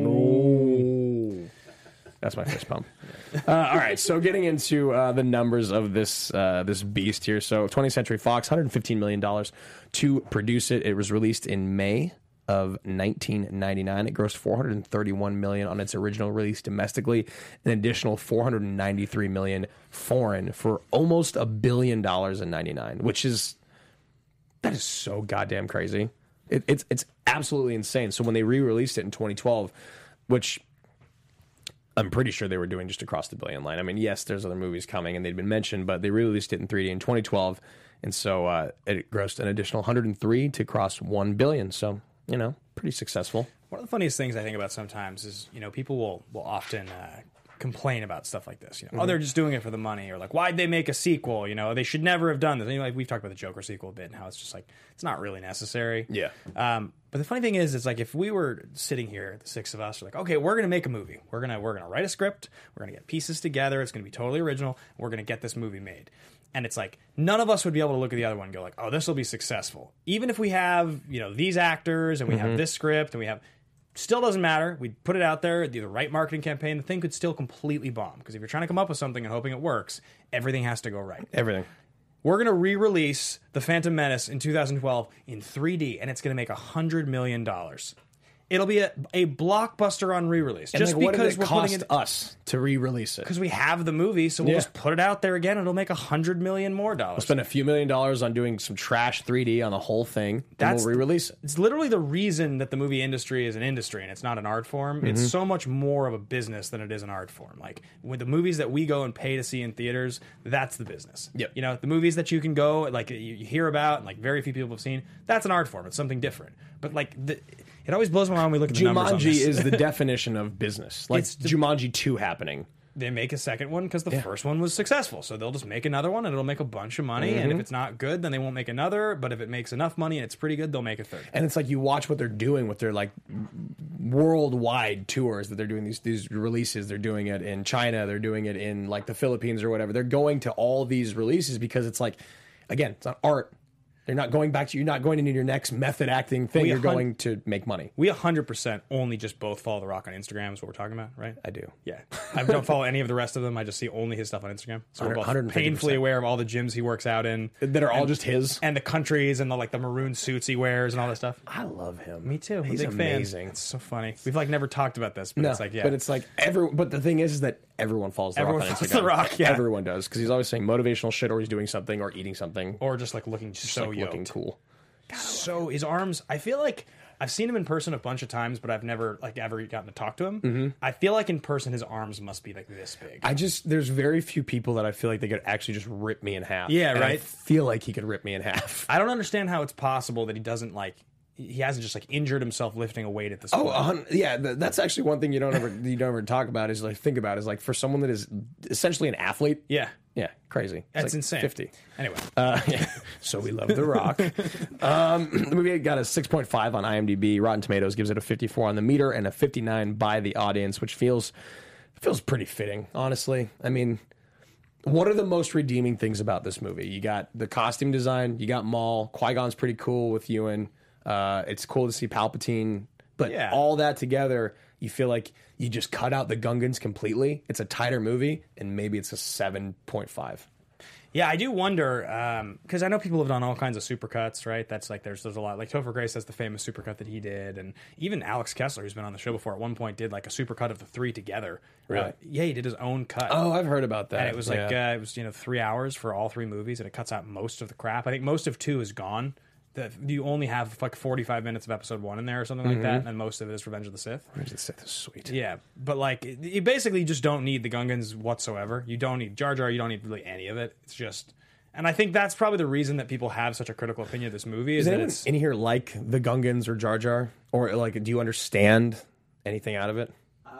No. That's my fist pump. Uh, all right, so getting into uh, the numbers of this uh, this beast here. So, twentieth Century Fox, one hundred fifteen million dollars to produce it. It was released in May of nineteen ninety-nine. It grossed four hundred thirty-one million dollars on its original release domestically, an additional four hundred ninety-three million dollars foreign for almost a billion dollars in ninety-nine, which is that is so goddamn crazy. It, it's it's absolutely insane. So when they re-released it in twenty twelve, which I'm pretty sure they were doing just across the billion line. I mean, yes, there's other movies coming and they'd been mentioned, but they re-released it in three D in twenty twelve, and so uh, it grossed an additional one hundred three to cross one billion. So you know, pretty successful. One of the funniest things I think about sometimes is, you know, people will will often uh, complain about stuff like this. You know, Mm-hmm. oh, they're just doing it for the money, or like, why'd they make a sequel? You know, they should never have done this. And, like we've talked about the Joker sequel a bit and how it's just like it's not really necessary. Yeah. Um, but the funny thing is, it's like if we were sitting here, the six of us, are like, okay, we're gonna make a movie. We're gonna we're gonna write a script. We're gonna get pieces together. It's gonna be totally original. And we're gonna get this movie made. And it's like none of us would be able to look at the other one and go like, oh, this will be successful. Even if we have, you know, these actors and we Mm-hmm. have this script and we have, still doesn't matter. We put it out there, do the right marketing campaign. The thing could still completely bomb because if you're trying to come up with something and hoping it works, everything has to go right. Everything. We're going to re-release The Phantom Menace in two thousand twelve in three D, and it's going to make one hundred million dollars. It'll be a, a blockbuster on re-release. And Just like, what because did it we're cost putting it... us to re-release it? Because we have the movie, so we'll Yeah. just put it out there again, and it'll make one hundred million more dollars. Spend a few million dollars on doing some trash three D on the whole thing, and That's we'll re-release it. It's literally the reason that the movie industry is an industry and it's not an art form. Mm-hmm. It's so much more of a business than it is an art form. Like with the movies that we go and pay to see in theaters, that's the business. Yep. You know, the movies that you can go, like you you hear about, and like very few people have seen, that's an art form. It's something different. But like, the, it always blows my mind when we look at the numbers on Jumanji this. is the definition of business. Like It's the- Jumanji two happening. They make a second one because the first one was successful. So they'll just make another one and it'll make a bunch of money. And if it's not good, then they won't make another. But if it makes enough money and it's pretty good, they'll make a third. And it's like you watch what they're doing with their like worldwide tours that they're doing these these releases. They're doing it in China. They're doing it in like the Philippines or whatever. They're going to all these releases because it's like, again, it's not art. They're not going back to you're not going into your next method acting thing. We You're hun- going to make money. We one hundred percent only just both follow The Rock on Instagram is what we're talking about, right? I do. Yeah. I don't follow any of the rest of them. I just see only his stuff on Instagram. So we're both one hundred fifty percent. painfully aware of all the gyms he works out in. That are all And- just his. And the countries and the like the maroon suits he wears and all that stuff. I love him. Me too. I'm He's a big fan. amazing. It's so funny. We've like never talked about this, but No, it's like, yeah. but it's like every. But the thing is, is that everyone follows the Everyone Rock on follows Instagram. The Rock, yeah. Everyone does because he's always saying motivational shit, or he's doing something, or eating something, or just like looking just so like yoked. looking cool. So his arms, I feel like I've seen him in person a bunch of times, but I've never like ever gotten to talk to him. Mm-hmm. I feel like in person his arms must be like this big. I just there's very few people that I feel like they could actually just rip me in half. Yeah, And I right? feel like he could rip me in half. I don't understand how it's possible that he doesn't like he hasn't just like injured himself lifting a weight at this Oh, point. a hun- yeah. th- That's actually one thing you don't ever you don't ever talk about is like think about is like for someone that is essentially an athlete. Yeah. Yeah, crazy. It's That's like insane. Fifty. Anyway. Uh, yeah. So we love The Rock. um, the movie got a six point five on IMDb. Rotten Tomatoes gives it a fifty-four on the meter and a fifty-nine by the audience, which feels feels pretty fitting, honestly. I mean, what are the most redeeming things about this movie? You got the costume design. You got Maul. Qui-Gon's pretty cool with Ewan. Uh, it's cool to see Palpatine. But Yeah. all that together, you feel like you just cut out the Gungans completely. It's a tighter movie, and maybe it's a seven point five. Yeah, I do wonder because I know people have done all kinds of supercuts, right? That's like there's there's a lot. Like Topher Grace has the famous supercut that he did, and even Alex Kessler, who's been on the show before, at one point did like a supercut of the three together. Really? Uh, yeah, he did his own cut. Oh, I've heard about that. And it was like Yeah. uh, it was you know three hours for all three movies, and it cuts out most of the crap. I think most of two is gone. The, you only have like forty-five minutes of episode one in there or something like that, and then most of it is Revenge of the Sith. Revenge of the Sith is sweet. Yeah, but like you basically just don't need the Gungans whatsoever. You don't need Jar Jar. You don't need really any of it. It's just, and I think that's probably the reason that people have such a critical opinion of this movie is Is that anyone it's in here like the Gungans or Jar Jar? Or like, do you understand anything out of it?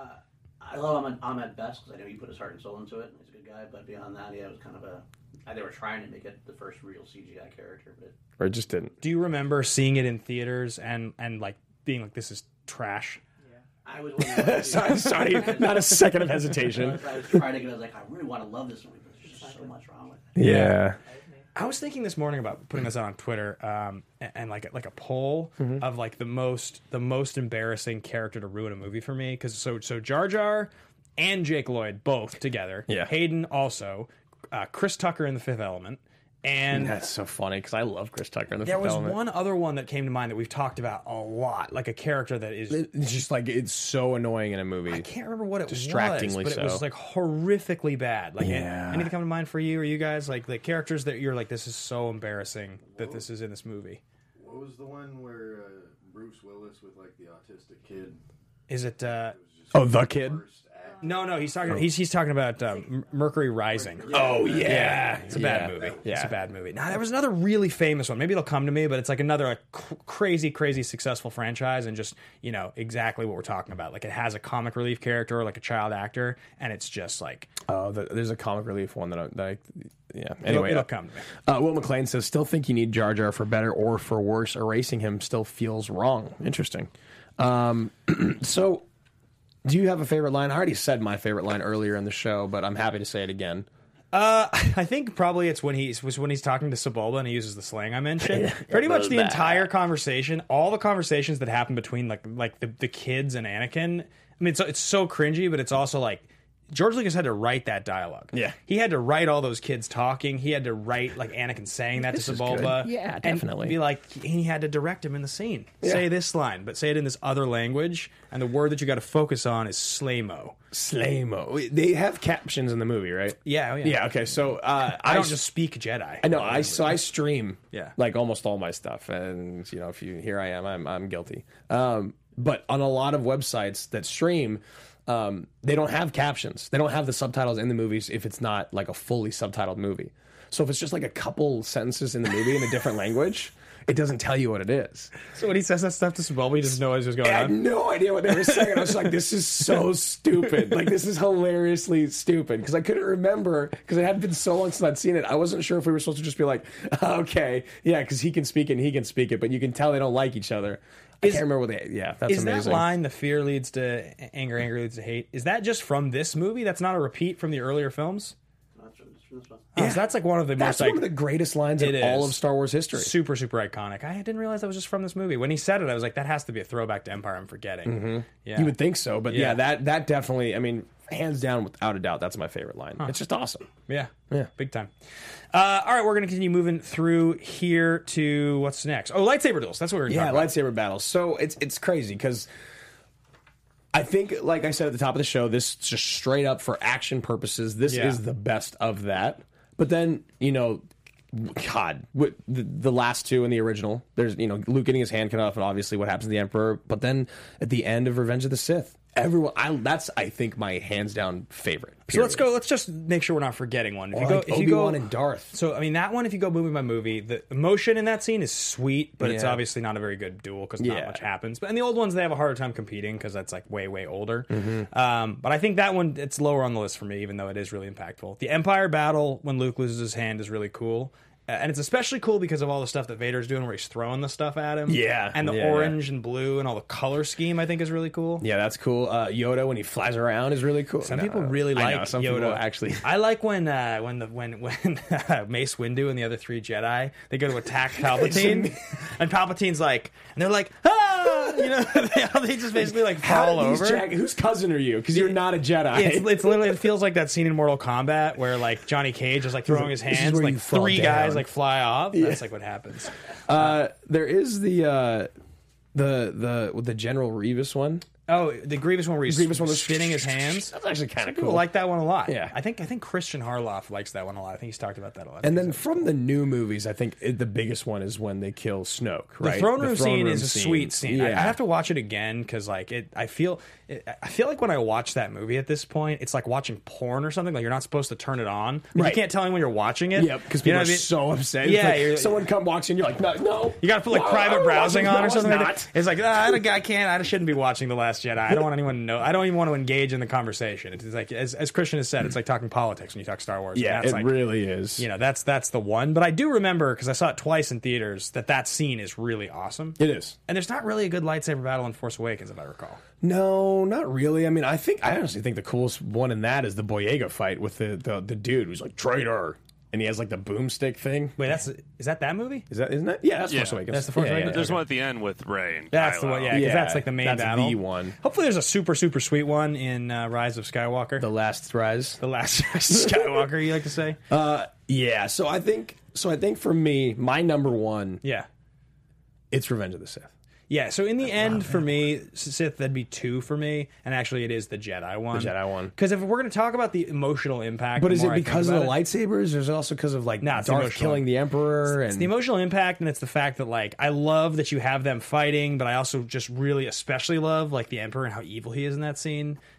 I love Ahmed, Ahmed best because I know he put his heart and soul into it. He's a good guy, but beyond that, yeah, it was kind of a. They were trying to make it the first real C G I character, but Or it just didn't? do you remember seeing it in theaters and and like being like this is trash? I was. Wondering, sorry, sorry, not a second of hesitation. I was trying to get. I was like, I really want to love this movie, but there's just so much wrong with it. Yeah. I was thinking this morning about putting this out on Twitter um, and, and like like a poll Mm-hmm. of like the most the most embarrassing character to ruin a movie for me because so so Jar Jar and Jake Lloyd both together, Yeah. Hayden also, uh, Chris Tucker in The Fifth Element, and That's so funny because I love Chris Tucker in the there Fifth was Element. one other one that came to mind that we've talked about a lot, like a character that is. It's just like it's so annoying in a movie. I can't remember what it Distractingly was, but it was so. like horrifically bad. Like, Yeah. anything come to mind for you or you guys? Like the characters that you're like, this is so embarrassing that this is in this movie. What was the one where uh, Bruce Willis with like the autistic kid? Is it? Uh, It was just Oh, the kid? worst acting. No, no, he's talking. He's he's talking about um, Mercury Rising. Oh yeah, Yeah, it's a bad Yeah. movie. Yeah. It's a bad movie. Now there was another really famous one. Maybe it'll come to me, but it's like another like, cr- crazy, crazy successful franchise, and just you know exactly what we're talking about. Like it has a comic relief character, like a child actor, and it's just like Oh, the, there's a comic relief one that I, that I yeah. it'll, Anyway, it'll uh, come to me. Uh, Will McLean says, still think you need Jar Jar for better or for worse. Erasing him still feels wrong. Interesting. Um, so, do you have a favorite line? I already said my favorite line earlier in the show, but I'm happy to say it again. Uh, I think probably it's when he's was when he's talking to Sebulba and he uses the slang I mentioned. Pretty much the entire conversation, all the conversations that happen between like like the, the kids and Anakin. I mean, it's it's so cringy, but it's also like George Lucas had to write that dialogue. Yeah. He had to write all those kids talking. He had to write like Anakin saying that This to is Sebulba. good. Yeah, and definitely. be like, he had to direct him in the scene. Yeah. Say this line, but say it in this other language. And the word that you got to focus on is Slaymo. Slaymo. They have captions in the movie, right? Yeah, oh, yeah. Yeah. Okay. So uh, I don't s- just speak Jedi. I know. I so I stream, Yeah. like almost all my stuff, and you know, if you here I am, I'm I'm guilty. Um, but on a lot of websites that stream, um, they don't have captions. They don't have the subtitles in the movies if it's not like a fully subtitled movie. So if it's just like a couple sentences in the movie in a different language, it doesn't tell you what it is. So when he says that stuff to Sebulba, he doesn't know what's going I had on. no idea what they were saying. I was like, this is so stupid. Like, this is hilariously stupid. Because I couldn't remember, because it had been so long since I'd seen it. I wasn't sure if we were supposed to just be like, okay, yeah, because he can speak it and he can speak it. But you can tell they don't like each other. I can't remember what they, yeah, that's Is amazing. that line, the fear leads to anger, anger leads to hate, is that just from this movie? That's not a repeat from the earlier films? That's from this- from this one. Oh, so that's like one of the That's most one like, of the greatest lines It in all is. of Star Wars history. super, super iconic. I didn't realize that was just from this movie. When he said it, I was like, that has to be a throwback to Empire I'm forgetting. Yeah. You would think so, but yeah. Yeah. that that definitely, I mean, hands down, without a doubt, that's my favorite line. It's just awesome. Yeah. Yeah. Big time. Uh, all right, we're going to continue moving through here to what's next. Oh, lightsaber duels. That's what we're going to Yeah, talk about. lightsaber battles. So it's it's crazy because I think, like I said at the top of the show, this just straight up for action purposes, this Yeah. is the best of that. But then, you know, God, what, the, the last two in the original, there's, you know, Luke getting his hand cut off, and obviously what happens to the Emperor. But then at the end of Revenge of the Sith, everyone, I, that's, I think, my hands down favorite. So let's period. go. Let's just make sure we're not forgetting one. If you Or go, like if you go, Obi-Wan and Darth. So I mean, that one. If you go movie by movie, the emotion in that scene is sweet, but it's Yeah. obviously not a very good duel because not Yeah. much happens. But in the old ones, they have a harder time competing because that's like way, way older. Mm-hmm. Um, but I think that one it's lower on the list for me, even though it is really impactful. The Empire battle when Luke loses his hand is really cool. Uh, and it's especially cool because of all the stuff that Vader's doing, where he's throwing the stuff at him. Yeah. and the Yeah, orange and blue and all the color scheme, I think, is really cool. Yeah, that's cool. Uh, Yoda, when he flies around, is really cool. Some No, people really I like know, some Yoda. people actually. I like when uh, when the when when uh, Mace Windu and the other three Jedi they go to attack Palpatine, and Palpatine's like, and they're like, ah, you know, they, they just basically like fall How- who's over. Jack- whose cousin are you? Because you're not a Jedi. It's, it's literally it feels like that scene in Mortal Kombat where like Johnny Cage is like throwing his This is hands, where like you fall three down. guys like fly off. That's like what happens. Uh, there is the uh, the the the General Revis one. Oh, the Grievous one where he's Grievous one was spinning his hands. That's actually kind of People cool. like that one a lot. Yeah. I think I think Christian Harloff likes that one a lot. I think he's talked about that a lot. And then from the new movies, I think it, the biggest one is when they kill Snoke. The Right, throne room scene is a scene. sweet scene. I, I Yeah, have to watch it again because like it. I feel. It, I feel like when I watch that movie at this point, it's like watching porn or something. Like you're not supposed to turn it on. Like, Right. You can't tell anyone you're watching it. Yep, because You people know are what I mean? so upset. Yeah, It's like, you're- someone come walks in, you're like, no, no. You got to put like Why- private I'm browsing watching- on no, or something it's like not. that. It's like ah, I, don't- I can't. I shouldn't be watching The Last Jedi. I don't want anyone to know. I don't even want to engage in the conversation. It's like as, as Christian has said, it's like talking politics when you talk Star Wars. Yeah, that's it like, really is. You know, that's that's the one. But I do remember because I saw it twice in theaters that that scene is really awesome. It is. And there's not really a good lightsaber battle in Force Awakens, if I recall. No, not really. I mean, I think I honestly think the coolest one in that is the Boyega fight with the the, the dude who's like traitor, and he has like the boomstick thing. Wait, that's is that that movie? Is that isn't that? Yeah, that's Yeah. Force Awakens. That's the Force Yeah, Awakens? yeah, There's yeah. one at the end with Rey and That's the Kylo. one, yeah, because Yeah, that's like the main that's battle. the one. Hopefully, there's a super super sweet one in uh, Rise of Skywalker. The Last Rise. The last Skywalker, you like to say? Uh, yeah. So I think so. I think for me, my number one, Yeah, it's Revenge of the Sith. yeah. So in the end, for me, Sith that'd be two for me, and actually, it is the Jedi one. The Jedi one. Because if we're going to talk about the emotional impact, But the is more it I think because of the about it- lightsabers, or is it also because of like Nah, it's the Darth emotional. killing the Emperor? And It's the emotional impact, and it's the fact that like I love that you have them fighting, but I also just really especially love like the Emperor and how evil he is in that scene.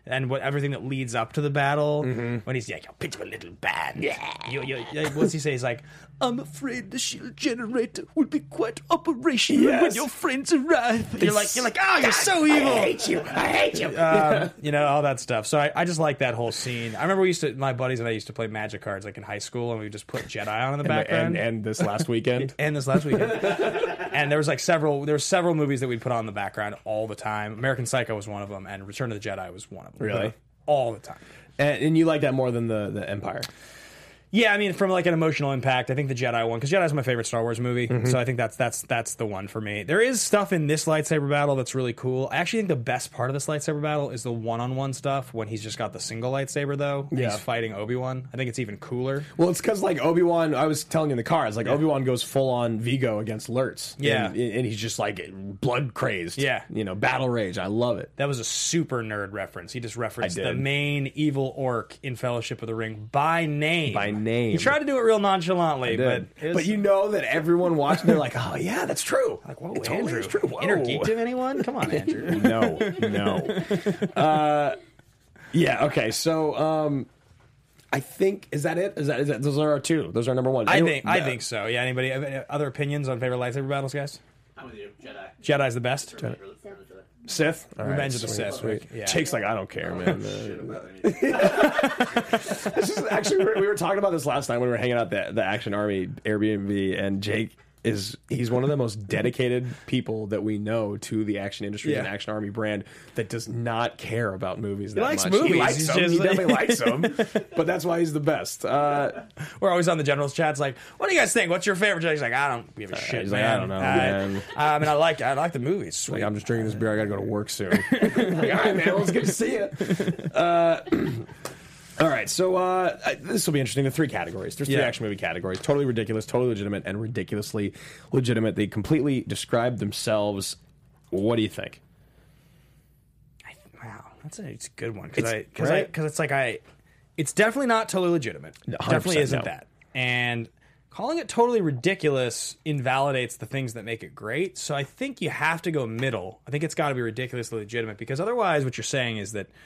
and what everything that leads up to the battle. Mm-hmm. When he's like, "I'll pitch a little band." Yeah. You, you, you, what's he say? He's like, "I'm afraid the shield generator will be quite operational Yes. when your friends arrive." You're like, you're like, "Oh, you're so evil." I hate you. I hate you. um, you know, all that stuff. So I, I just like that whole scene. I remember we used to, my buddies and I used to play Magic cards like in high school, and we would just put Jedi on in the background. and, and this last weekend. And this last weekend. And there was like several, there were several movies that we'd put on in the background all the time. American Psycho was one of them, and Return of the Jedi was one of them. Really? All the time. and, and you like that more than the, the Empire. Yeah, I mean, from like an emotional impact, I think the Jedi one, because Jedi's my favorite Star Wars movie, Mm-hmm. so I think that's that's that's the one for me. There is stuff in this lightsaber battle that's really cool. I actually think the best part of this lightsaber battle is the one-on-one stuff when he's just got the single lightsaber, though. And Yeah. he's fighting Obi-Wan. I think it's even cooler. Well, it's because like Obi-Wan, I was telling you in the car, it's like Obi-Wan goes full on Vigo against Lurtz. Yeah. And, and he's just like blood crazed. Yeah. You know, battle rage. I love it. That was a super nerd reference. He just referenced I did. the main evil orc in Fellowship of the Ring by name. By name. He tried to do it real nonchalantly, but it was, But you know that everyone watching, they're like, oh, yeah, that's true. like, whoa, It totally Andrew, is true. Whoa. inner geeked him, anyone? Come on, Andrew. No, no. Uh, yeah, okay. So, um, I think, is that it? Is that, is that those are our two? Those are our number one. I Anyway, think I uh, think so. Yeah. Anybody have any other opinions on favorite lightsaber battles, guys? I'm with you, Jedi. Jedi's the best. Return of the Jedi. Sith? All Revenge of the sweet, Sith. sweet. Yeah. Jake's like, I don't care, man. Shit Uh, about anything. This is actually, we were, we were talking about this last night when we were hanging out at the, the Action Army Airbnb, and Jake is he's one of the most dedicated people that we know to the action industry Yeah. and Action Army brand that does not care about movies that likes much. movies, He likes he's them. just He like- definitely likes them, but that's why he's the best. Uh, We're always on the generals chats like, what do you guys think? What's your favorite? He's like, I don't give a shit, he's like, man. I don't know, I, man. I mean, I like I like the movies. Sweet. like, I'm just drinking this beer. I got to go to work soon. like, all right, man. Well, it's good to see you. Uh, all right, so uh, I- this will be interesting. The three categories. There's three Yeah. action movie categories: totally ridiculous, totally legitimate, and ridiculously legitimate. They completely describe themselves. What do you think? Wow, that's a, it's a good one because It's- I because I right? because it's like I, it's definitely not totally legitimate. one hundred Definitely percent isn't no. that. And calling it totally ridiculous invalidates the things that make it great. So I think you have to go middle. I think it's got to be ridiculously legitimate because otherwise, what you're saying is that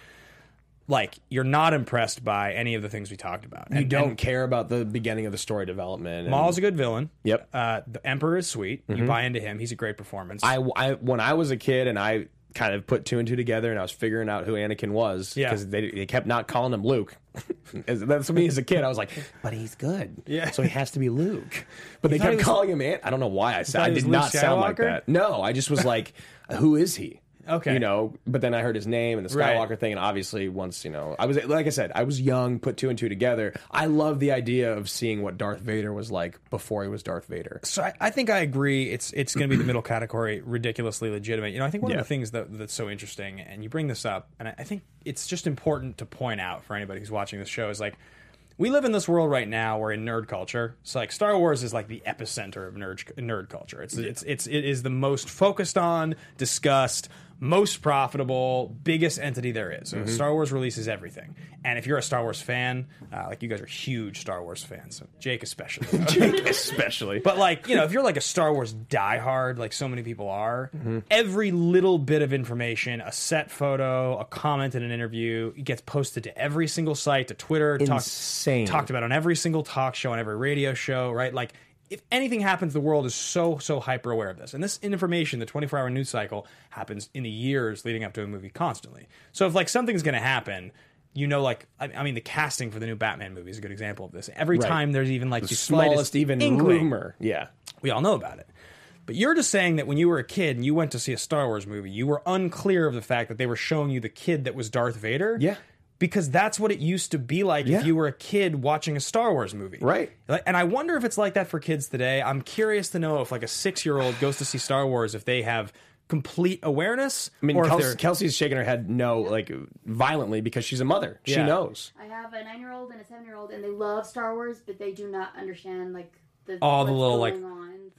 like you're not impressed by any of the things we talked about. You And- don't and care about the beginning of the story development. and- Maul's a good villain. Yep. Uh, the Emperor is sweet. You buy into him. He's a great performance. I, I when I was a kid and I kind of put two and two together and I was figuring out who Anakin was Yeah. because they, they kept not calling him Luke. As- That's me as a kid. I was like, but he's good. Yeah. So he has to be Luke. But they thought he kept was- calling him Ant. I don't know why I said thought I he was did Luke not sound like Skywalker? that. No, I just was like, who is he? Okay. You know, but then I heard his name and the Right. Skywalker thing, and obviously once, you know, I was, like I said, I was young, put two and two together. I love the idea of seeing what Darth Vader was like before he was Darth Vader. So I, I think I agree. It's it's going to be the middle category, ridiculously legitimate. You know, I think one Yeah. of the things that that's so interesting, and you bring this up, and I, I think it's just important to point out for anybody who's watching this show is like we live in this world right now where in nerd culture, so like Star Wars is like the epicenter of nerd nerd culture. It's it's it's it is the most focused on, discussed, most profitable, biggest entity there is. So Mm-hmm. Star Wars releases everything, and if you're a Star Wars fan, uh, like you guys are huge Star Wars fans, so Jake especially. Especially. But like, you know, if you're like a Star Wars diehard, like so many people are, Mm-hmm. every little bit of information, a set photo, a comment in an interview, it gets posted to every single site, to Twitter, Insane. Talk, talked about on every single talk show, on every radio show, right? Like, if anything happens, the world is so, so hyper aware of this. And this information, the twenty-four hour news cycle, happens in the years leading up to a movie constantly. So if like something's going to happen, you know, like, I, I mean, the casting for the new Batman movie is a good example of this. Every Right. time there's even like the the smallest slightest even inkling, rumor. Yeah. we all know about it. But you're just saying that when you were a kid and you went to see a Star Wars movie, you were unclear of the fact that they were showing you the kid that was Darth Vader. Yeah. Because that's what it used to be like Yeah. if you were a kid watching a Star Wars movie. Right. Like, and I wonder if it's like that for kids today. I'm curious to know if like a six-year-old goes to see Star Wars, if they have complete awareness. I mean, or if Kelsey, they're- Kelsey's shaking her head no, like violently because she's a mother. She Yeah. knows. I have a nine-year-old and a seven-year-old, and they love Star Wars, but they do not understand like the All the what's little, like, going on the- really.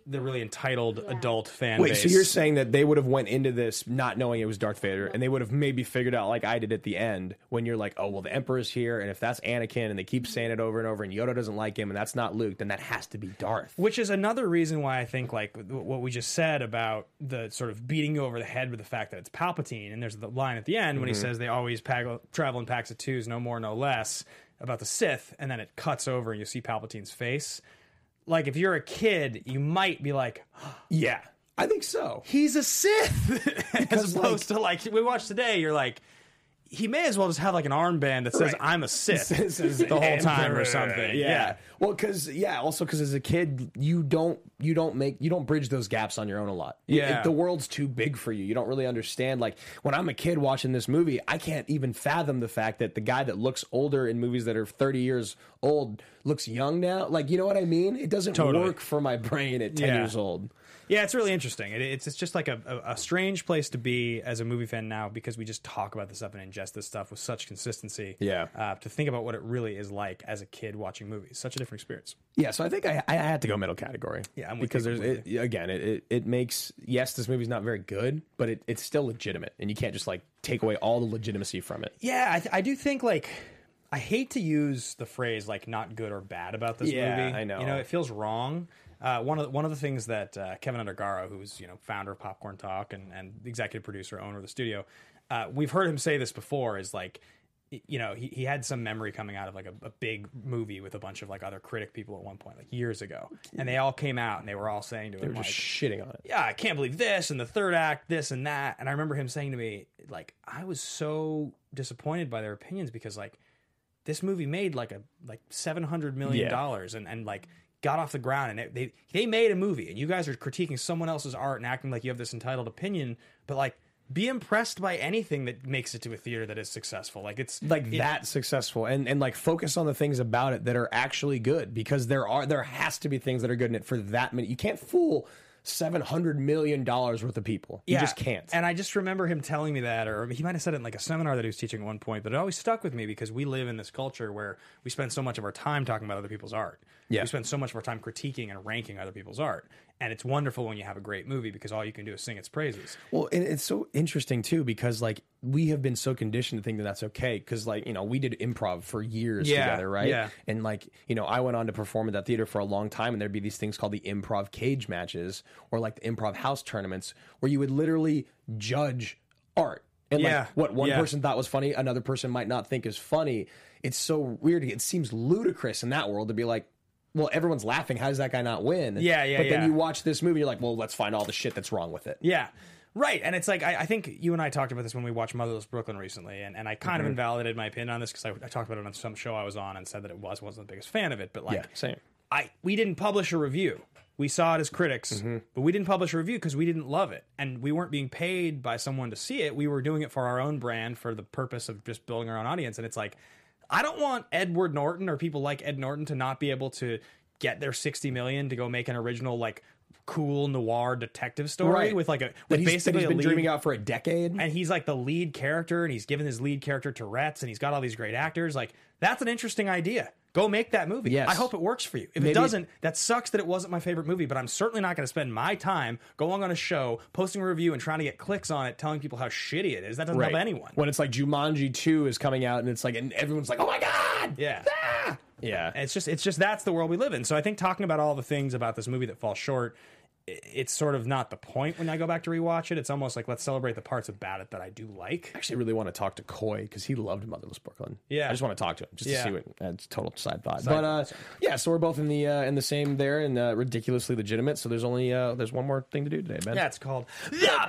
the really entitled Yeah. adult fan Wait, base. so you're saying that they would have went into this not knowing it was Darth Vader, and they would have maybe figured out, like I did at the end, when you're like, oh, well, the Emperor's here, and if that's Anakin, and they keep saying it over and over, and Yoda doesn't like him, and that's not Luke, then that has to be Darth. Which is another reason why I think, like, what we just said about the sort of beating you over the head with the fact that it's Palpatine, and there's the line at the end when he says they always pack, travel in packs of twos, no more, no less, about the Sith, and then it cuts over and you see Palpatine's face. Like, if you're a kid, you might be like, Yeah, I think so. he's a Sith! As Because, opposed to, like, we watched today, you're like, he may as well just have, like, an armband that says, Right. I'm a Sith This is the whole time Emperor. or something. Yeah. Yeah. Well, because yeah, also because as a kid, you don't you don't make you don't bridge those gaps on your own a lot. You- Yeah. it- the world's too big for you. You don't really understand. Like when I'm a kid watching this movie, I can't even fathom the fact that the guy that looks older in movies that are thirty years old looks young now. Like you know what I mean? It doesn't Totally. work for my brain at ten Yeah. years old. Yeah, it's really interesting. It, it's it's just like a, a, a strange place to be as a movie fan now because we just talk about this stuff and ingest this stuff with such consistency. Yeah. Uh, to think about what it really is like as a kid watching movies, such a different experience. Yeah, so I think I, I had to go middle category. Yeah, I'm with because you there's it, again, it, it it makes yes, this movie's not very good, but it, it's still legitimate, and you can't just like take away all the legitimacy from it. Yeah, I, th- I do think like I hate to use the phrase like not good or bad about this Yeah, movie. I know. You know, it feels wrong. Uh, one of the, one of the things that uh, Kevin Undergaro, who's you know founder of Popcorn Talk and, and executive producer, owner of the studio, uh, we've heard him say this before. Is like, y- you know, he, he had some memory coming out of like a, a big movie with a bunch of like other critic people at one point, like years ago, and they all came out and they were all saying to They him were like, just shitting on it. yeah, I can't believe this and the third act, this and that. And I remember him saying to me, like, I was so disappointed by their opinions because like this movie made like a like seven hundred million dollars and, and like got off the ground and it, they they made a movie and you guys are critiquing someone else's art and acting like you have this entitled opinion, but like be impressed by anything that makes it to a theater that is successful. Like it's Like it- that successful, and and like focus on the things about it that are actually good, because there are there has to be things that are good in it for that many. You can't fool seven hundred million dollars worth of people. You just can't. And I just remember him telling me that, or he might have said it in like a seminar that he was teaching at one point, but it always stuck with me because we live in this culture where we spend so much of our time talking about other people's art. Yeah. We spend so much of our time critiquing and ranking other people's art. And it's wonderful when you have a great movie because all you can do is sing its praises. Well, and it's so interesting too, because like we have been so conditioned to think that that's okay, because like you know we did improv for years Yeah, together, right? yeah. And like you know I went on to perform at that theater for a long time, and there'd be these things called the improv cage matches or like the improv house tournaments where you would literally judge art. And Yeah, like what one yeah. person thought was funny, another person might not think is funny. It's so weird. It seems ludicrous in that world to be like, well, everyone's laughing. How does that guy not win? Yeah, yeah, But then yeah. you watch this movie, you're like, well, let's find all the shit that's wrong with it. Yeah. Right. And it's like, I, I think you and I talked about this when we watched Motherless Brooklyn recently, and, and I kind of Mm-hmm. invalidated my opinion on this because I, I talked about it on some show I was on and said that it was, wasn't the biggest fan of it. But like, Yeah, same. I we didn't publish a review. We saw it as critics, Mm-hmm. but we didn't publish a review because we didn't love it. And we weren't being paid by someone to see it. We were doing it for our own brand for the purpose of just building our own audience. And it's like, I don't want Edward Norton or people like Ed Norton to not be able to get their sixty million to go make an original, like, cool noir detective story Right. with like a That with he's, that basically he's a been lead- dreaming out for a decade. and he's like the lead character and he's given his lead character Tourette's and he's got all these great actors. Like, that's an interesting idea. Go make that movie. Yes. I hope it works for you. If Maybe- it doesn't, that sucks that it wasn't my favorite movie, but I'm certainly not going to spend my time going on a show, posting a review and trying to get clicks on it, telling people how shitty it is. That doesn't help anyone. When it's like Jumanji two is coming out and it's like, and everyone's like, oh my God. Yeah. Ah! Yeah. It's just it's just that's the world we live in. So I think talking about all the things about this movie that fall short, i- it's sort of not the point when I go back to rewatch it. It's almost like let's celebrate the parts about it that I do like. I actually really want to talk to Coy because he loved Motherless Brooklyn. Yeah. I just want to talk to him just Yeah. to see what. That's total side thought. but uh, yeah, so we're both in the uh, in the same there and uh, ridiculously legitimate. So there's only uh, there's one more thing to do today, Ben. Yeah, it's called The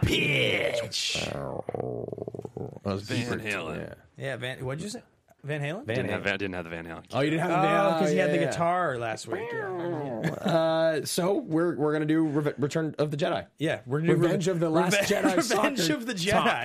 Pitch. Oh, that was Van deeper. Halen. Yeah. Yeah, Van. What'd you say? Van Halen. Van Didn't have, Halen. Van- didn't have the Van Halen. Oh, you didn't have the Oh, because he had the yeah, yeah. guitar last week. Yeah, Uh, so we're we're gonna do Re- Return of the Jedi. yeah we're gonna do Revenge of the Last Jedi Revenge soccer of the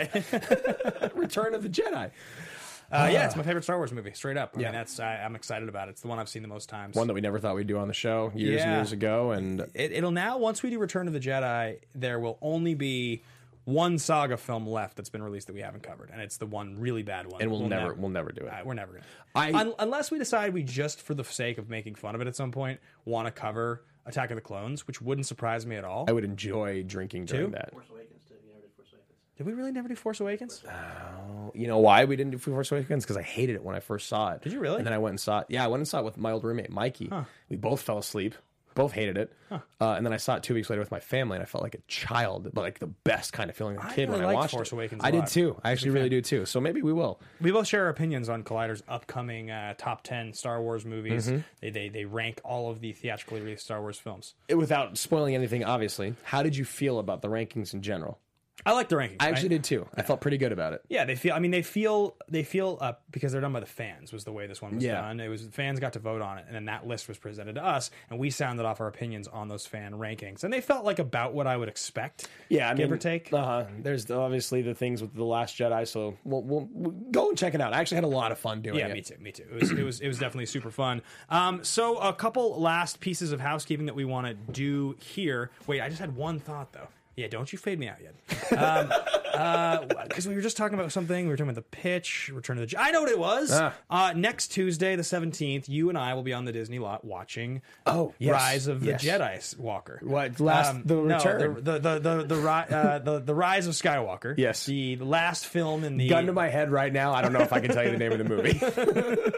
Jedi. Return of the Jedi. uh, yeah, it's my favorite Star Wars movie, straight up. I Yeah. mean, that's I, I'm excited about it. It's the one I've seen the most times. One that we never thought we'd do on the show years and Yeah. years ago, and it, it'll now once we do Return of the Jedi, there will only be one saga film left that's been released that we haven't covered, and it's the one really bad one. and we'll, never we'll never do it. Uh, we're never gonna. I- Un- unless we decide we just, for the sake of making fun of it at some point, want to cover Attack of the Clones, which wouldn't surprise me at all. I would enjoy drinking during Two? that. Force Awakens too. You never did Force Awakens. Did we really never do Force Awakens? Oh, you know why we didn't do Force Awakens? Because I hated it when I first saw it. Did you really? And then I went and saw it. Yeah, I went and saw it with my old roommate, Mikey. We both fell asleep. Both hated it. Uh, and then I saw it two weeks later with my family, and I felt like a child, but like the best kind of feeling as a I kid really when I liked watched Force it. Awakens I a did lot. too. I actually really do too. So maybe we will. We both share our opinions on Collider's upcoming uh, top ten Star Wars movies. Mm-hmm. They, they they rank all of the theatrically released Star Wars films. It, without spoiling anything, obviously, how did you feel about the rankings in general? I like the rankings. I actually right? did too. I felt pretty good about it. Yeah, they feel. I mean, they feel. They feel uh, because they're done by the fans. Was the way this one was Yeah. done. It was fans got to vote on it, and then that list was presented to us, and we sounded off our opinions on those fan rankings, and they felt like about what I would expect. Yeah, I give mean, or take. Uh, there's obviously the things with The Last Jedi, so we'll, we'll, we'll go and check it out. I actually had a lot of fun doing Yeah, it. me too. Me too. It was it was it was definitely super fun. Um, so a couple last pieces of housekeeping that we want to do here. Wait, I just had one thought though. Yeah, don't you fade me out yet. Um, because uh, we were just talking about something. We were talking about the pitch, Return of the Jedi. I know what it was. Ah. Uh, next Tuesday, the seventeenth, you and I will be on the Disney lot watching Oh, yes. Rise of the Yes. Jedi Walker. What, last- the no, return? the the the the, ri- uh, the the Rise of Skywalker. Yes. the, the last film in the Gun to my head right now. I don't know if I can tell you the name of the movie.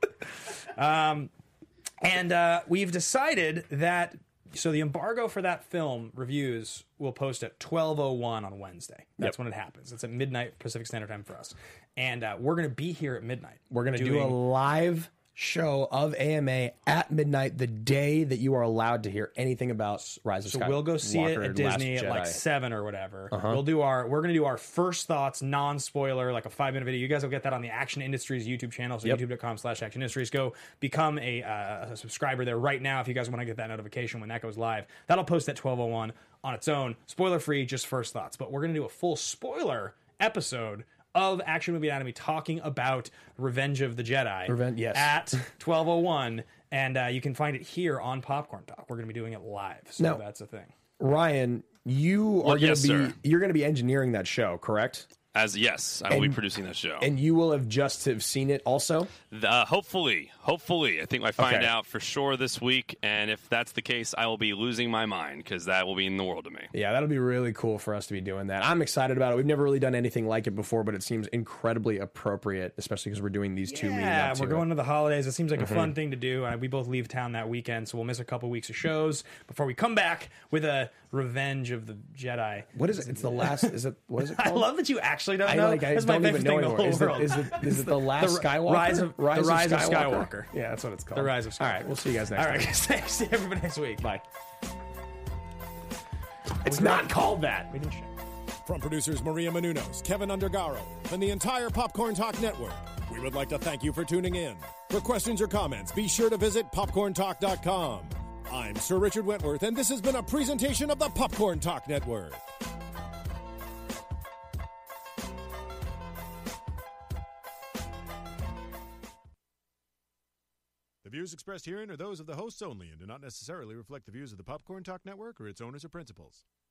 And uh, we've decided that so the embargo for that film reviews will post at twelve oh one on Wednesday. That's Yep. when it happens. It's at midnight Pacific Standard Time for us. And uh, we're going to be here at midnight. We're going to do a doing- live show of A M A at midnight the day that you are allowed to hear anything about Rise of So Skywalker. we'll go see it at Last Disney at Jedi. like seven or whatever. Uh-huh. We'll do our. We're gonna do our first thoughts, non-spoiler, like a five-minute video. You guys will get that on the Action Industries YouTube channel. So Yep. youtube dot com slash Action Industries. Go become a, uh, a subscriber there right now if you guys want to get that notification when that goes live. That'll post at twelve oh one on its own, spoiler-free, just first thoughts. But we're gonna do a full spoiler episode of Action Movie Anatomy talking about Revenge of the Jedi. Reven- yes. At twelve oh one. And uh, you can find it here on Popcorn Talk. We're going to be doing it live. So No. that's a thing. Ryan, you are Well, going yes, to be sir. you're going to be engineering that show, correct? As yes, I will be And- producing that show. And you will have just have seen it also. Uh, hopefully, hopefully, I think I find Okay. out for sure this week. And if that's the case, I will be losing my mind because that will be in the world to me. Yeah, that'll be really cool for us to be doing that. I'm excited about it. We've never really done anything like it before, but it seems incredibly appropriate, especially because we're doing these two leading Yeah, up to we're it. going to the holidays. It seems like a fun thing to do. Uh, we both leave town that weekend, so we'll miss a couple weeks of shows before we come back with a Revenge of the Jedi. What is it? It's the last. Is it? What is it I called? love that you actually don't I know. like. I That's my don't even favorite know thing in the anymore. whole Is it, world. is it? Is it the last The Skywalker? Rise of- the Rise of Skywalker. Yeah, that's what it's called. The Rise of Skywalker. All right, we'll see you guys next All right, time. see everybody next week. Bye. It's not called that. We didn't check. From producers Maria Menounos, Kevin Undergaro, and the entire Popcorn Talk Network, we would like to thank you for tuning in. For questions or comments, be sure to visit popcorn talk dot com. I'm Sir Richard Wentworth, and this has been a presentation of the Popcorn Talk Network. The views expressed herein are those of the hosts only and do not necessarily reflect the views of the Popcorn Talk Network or its owners or principals.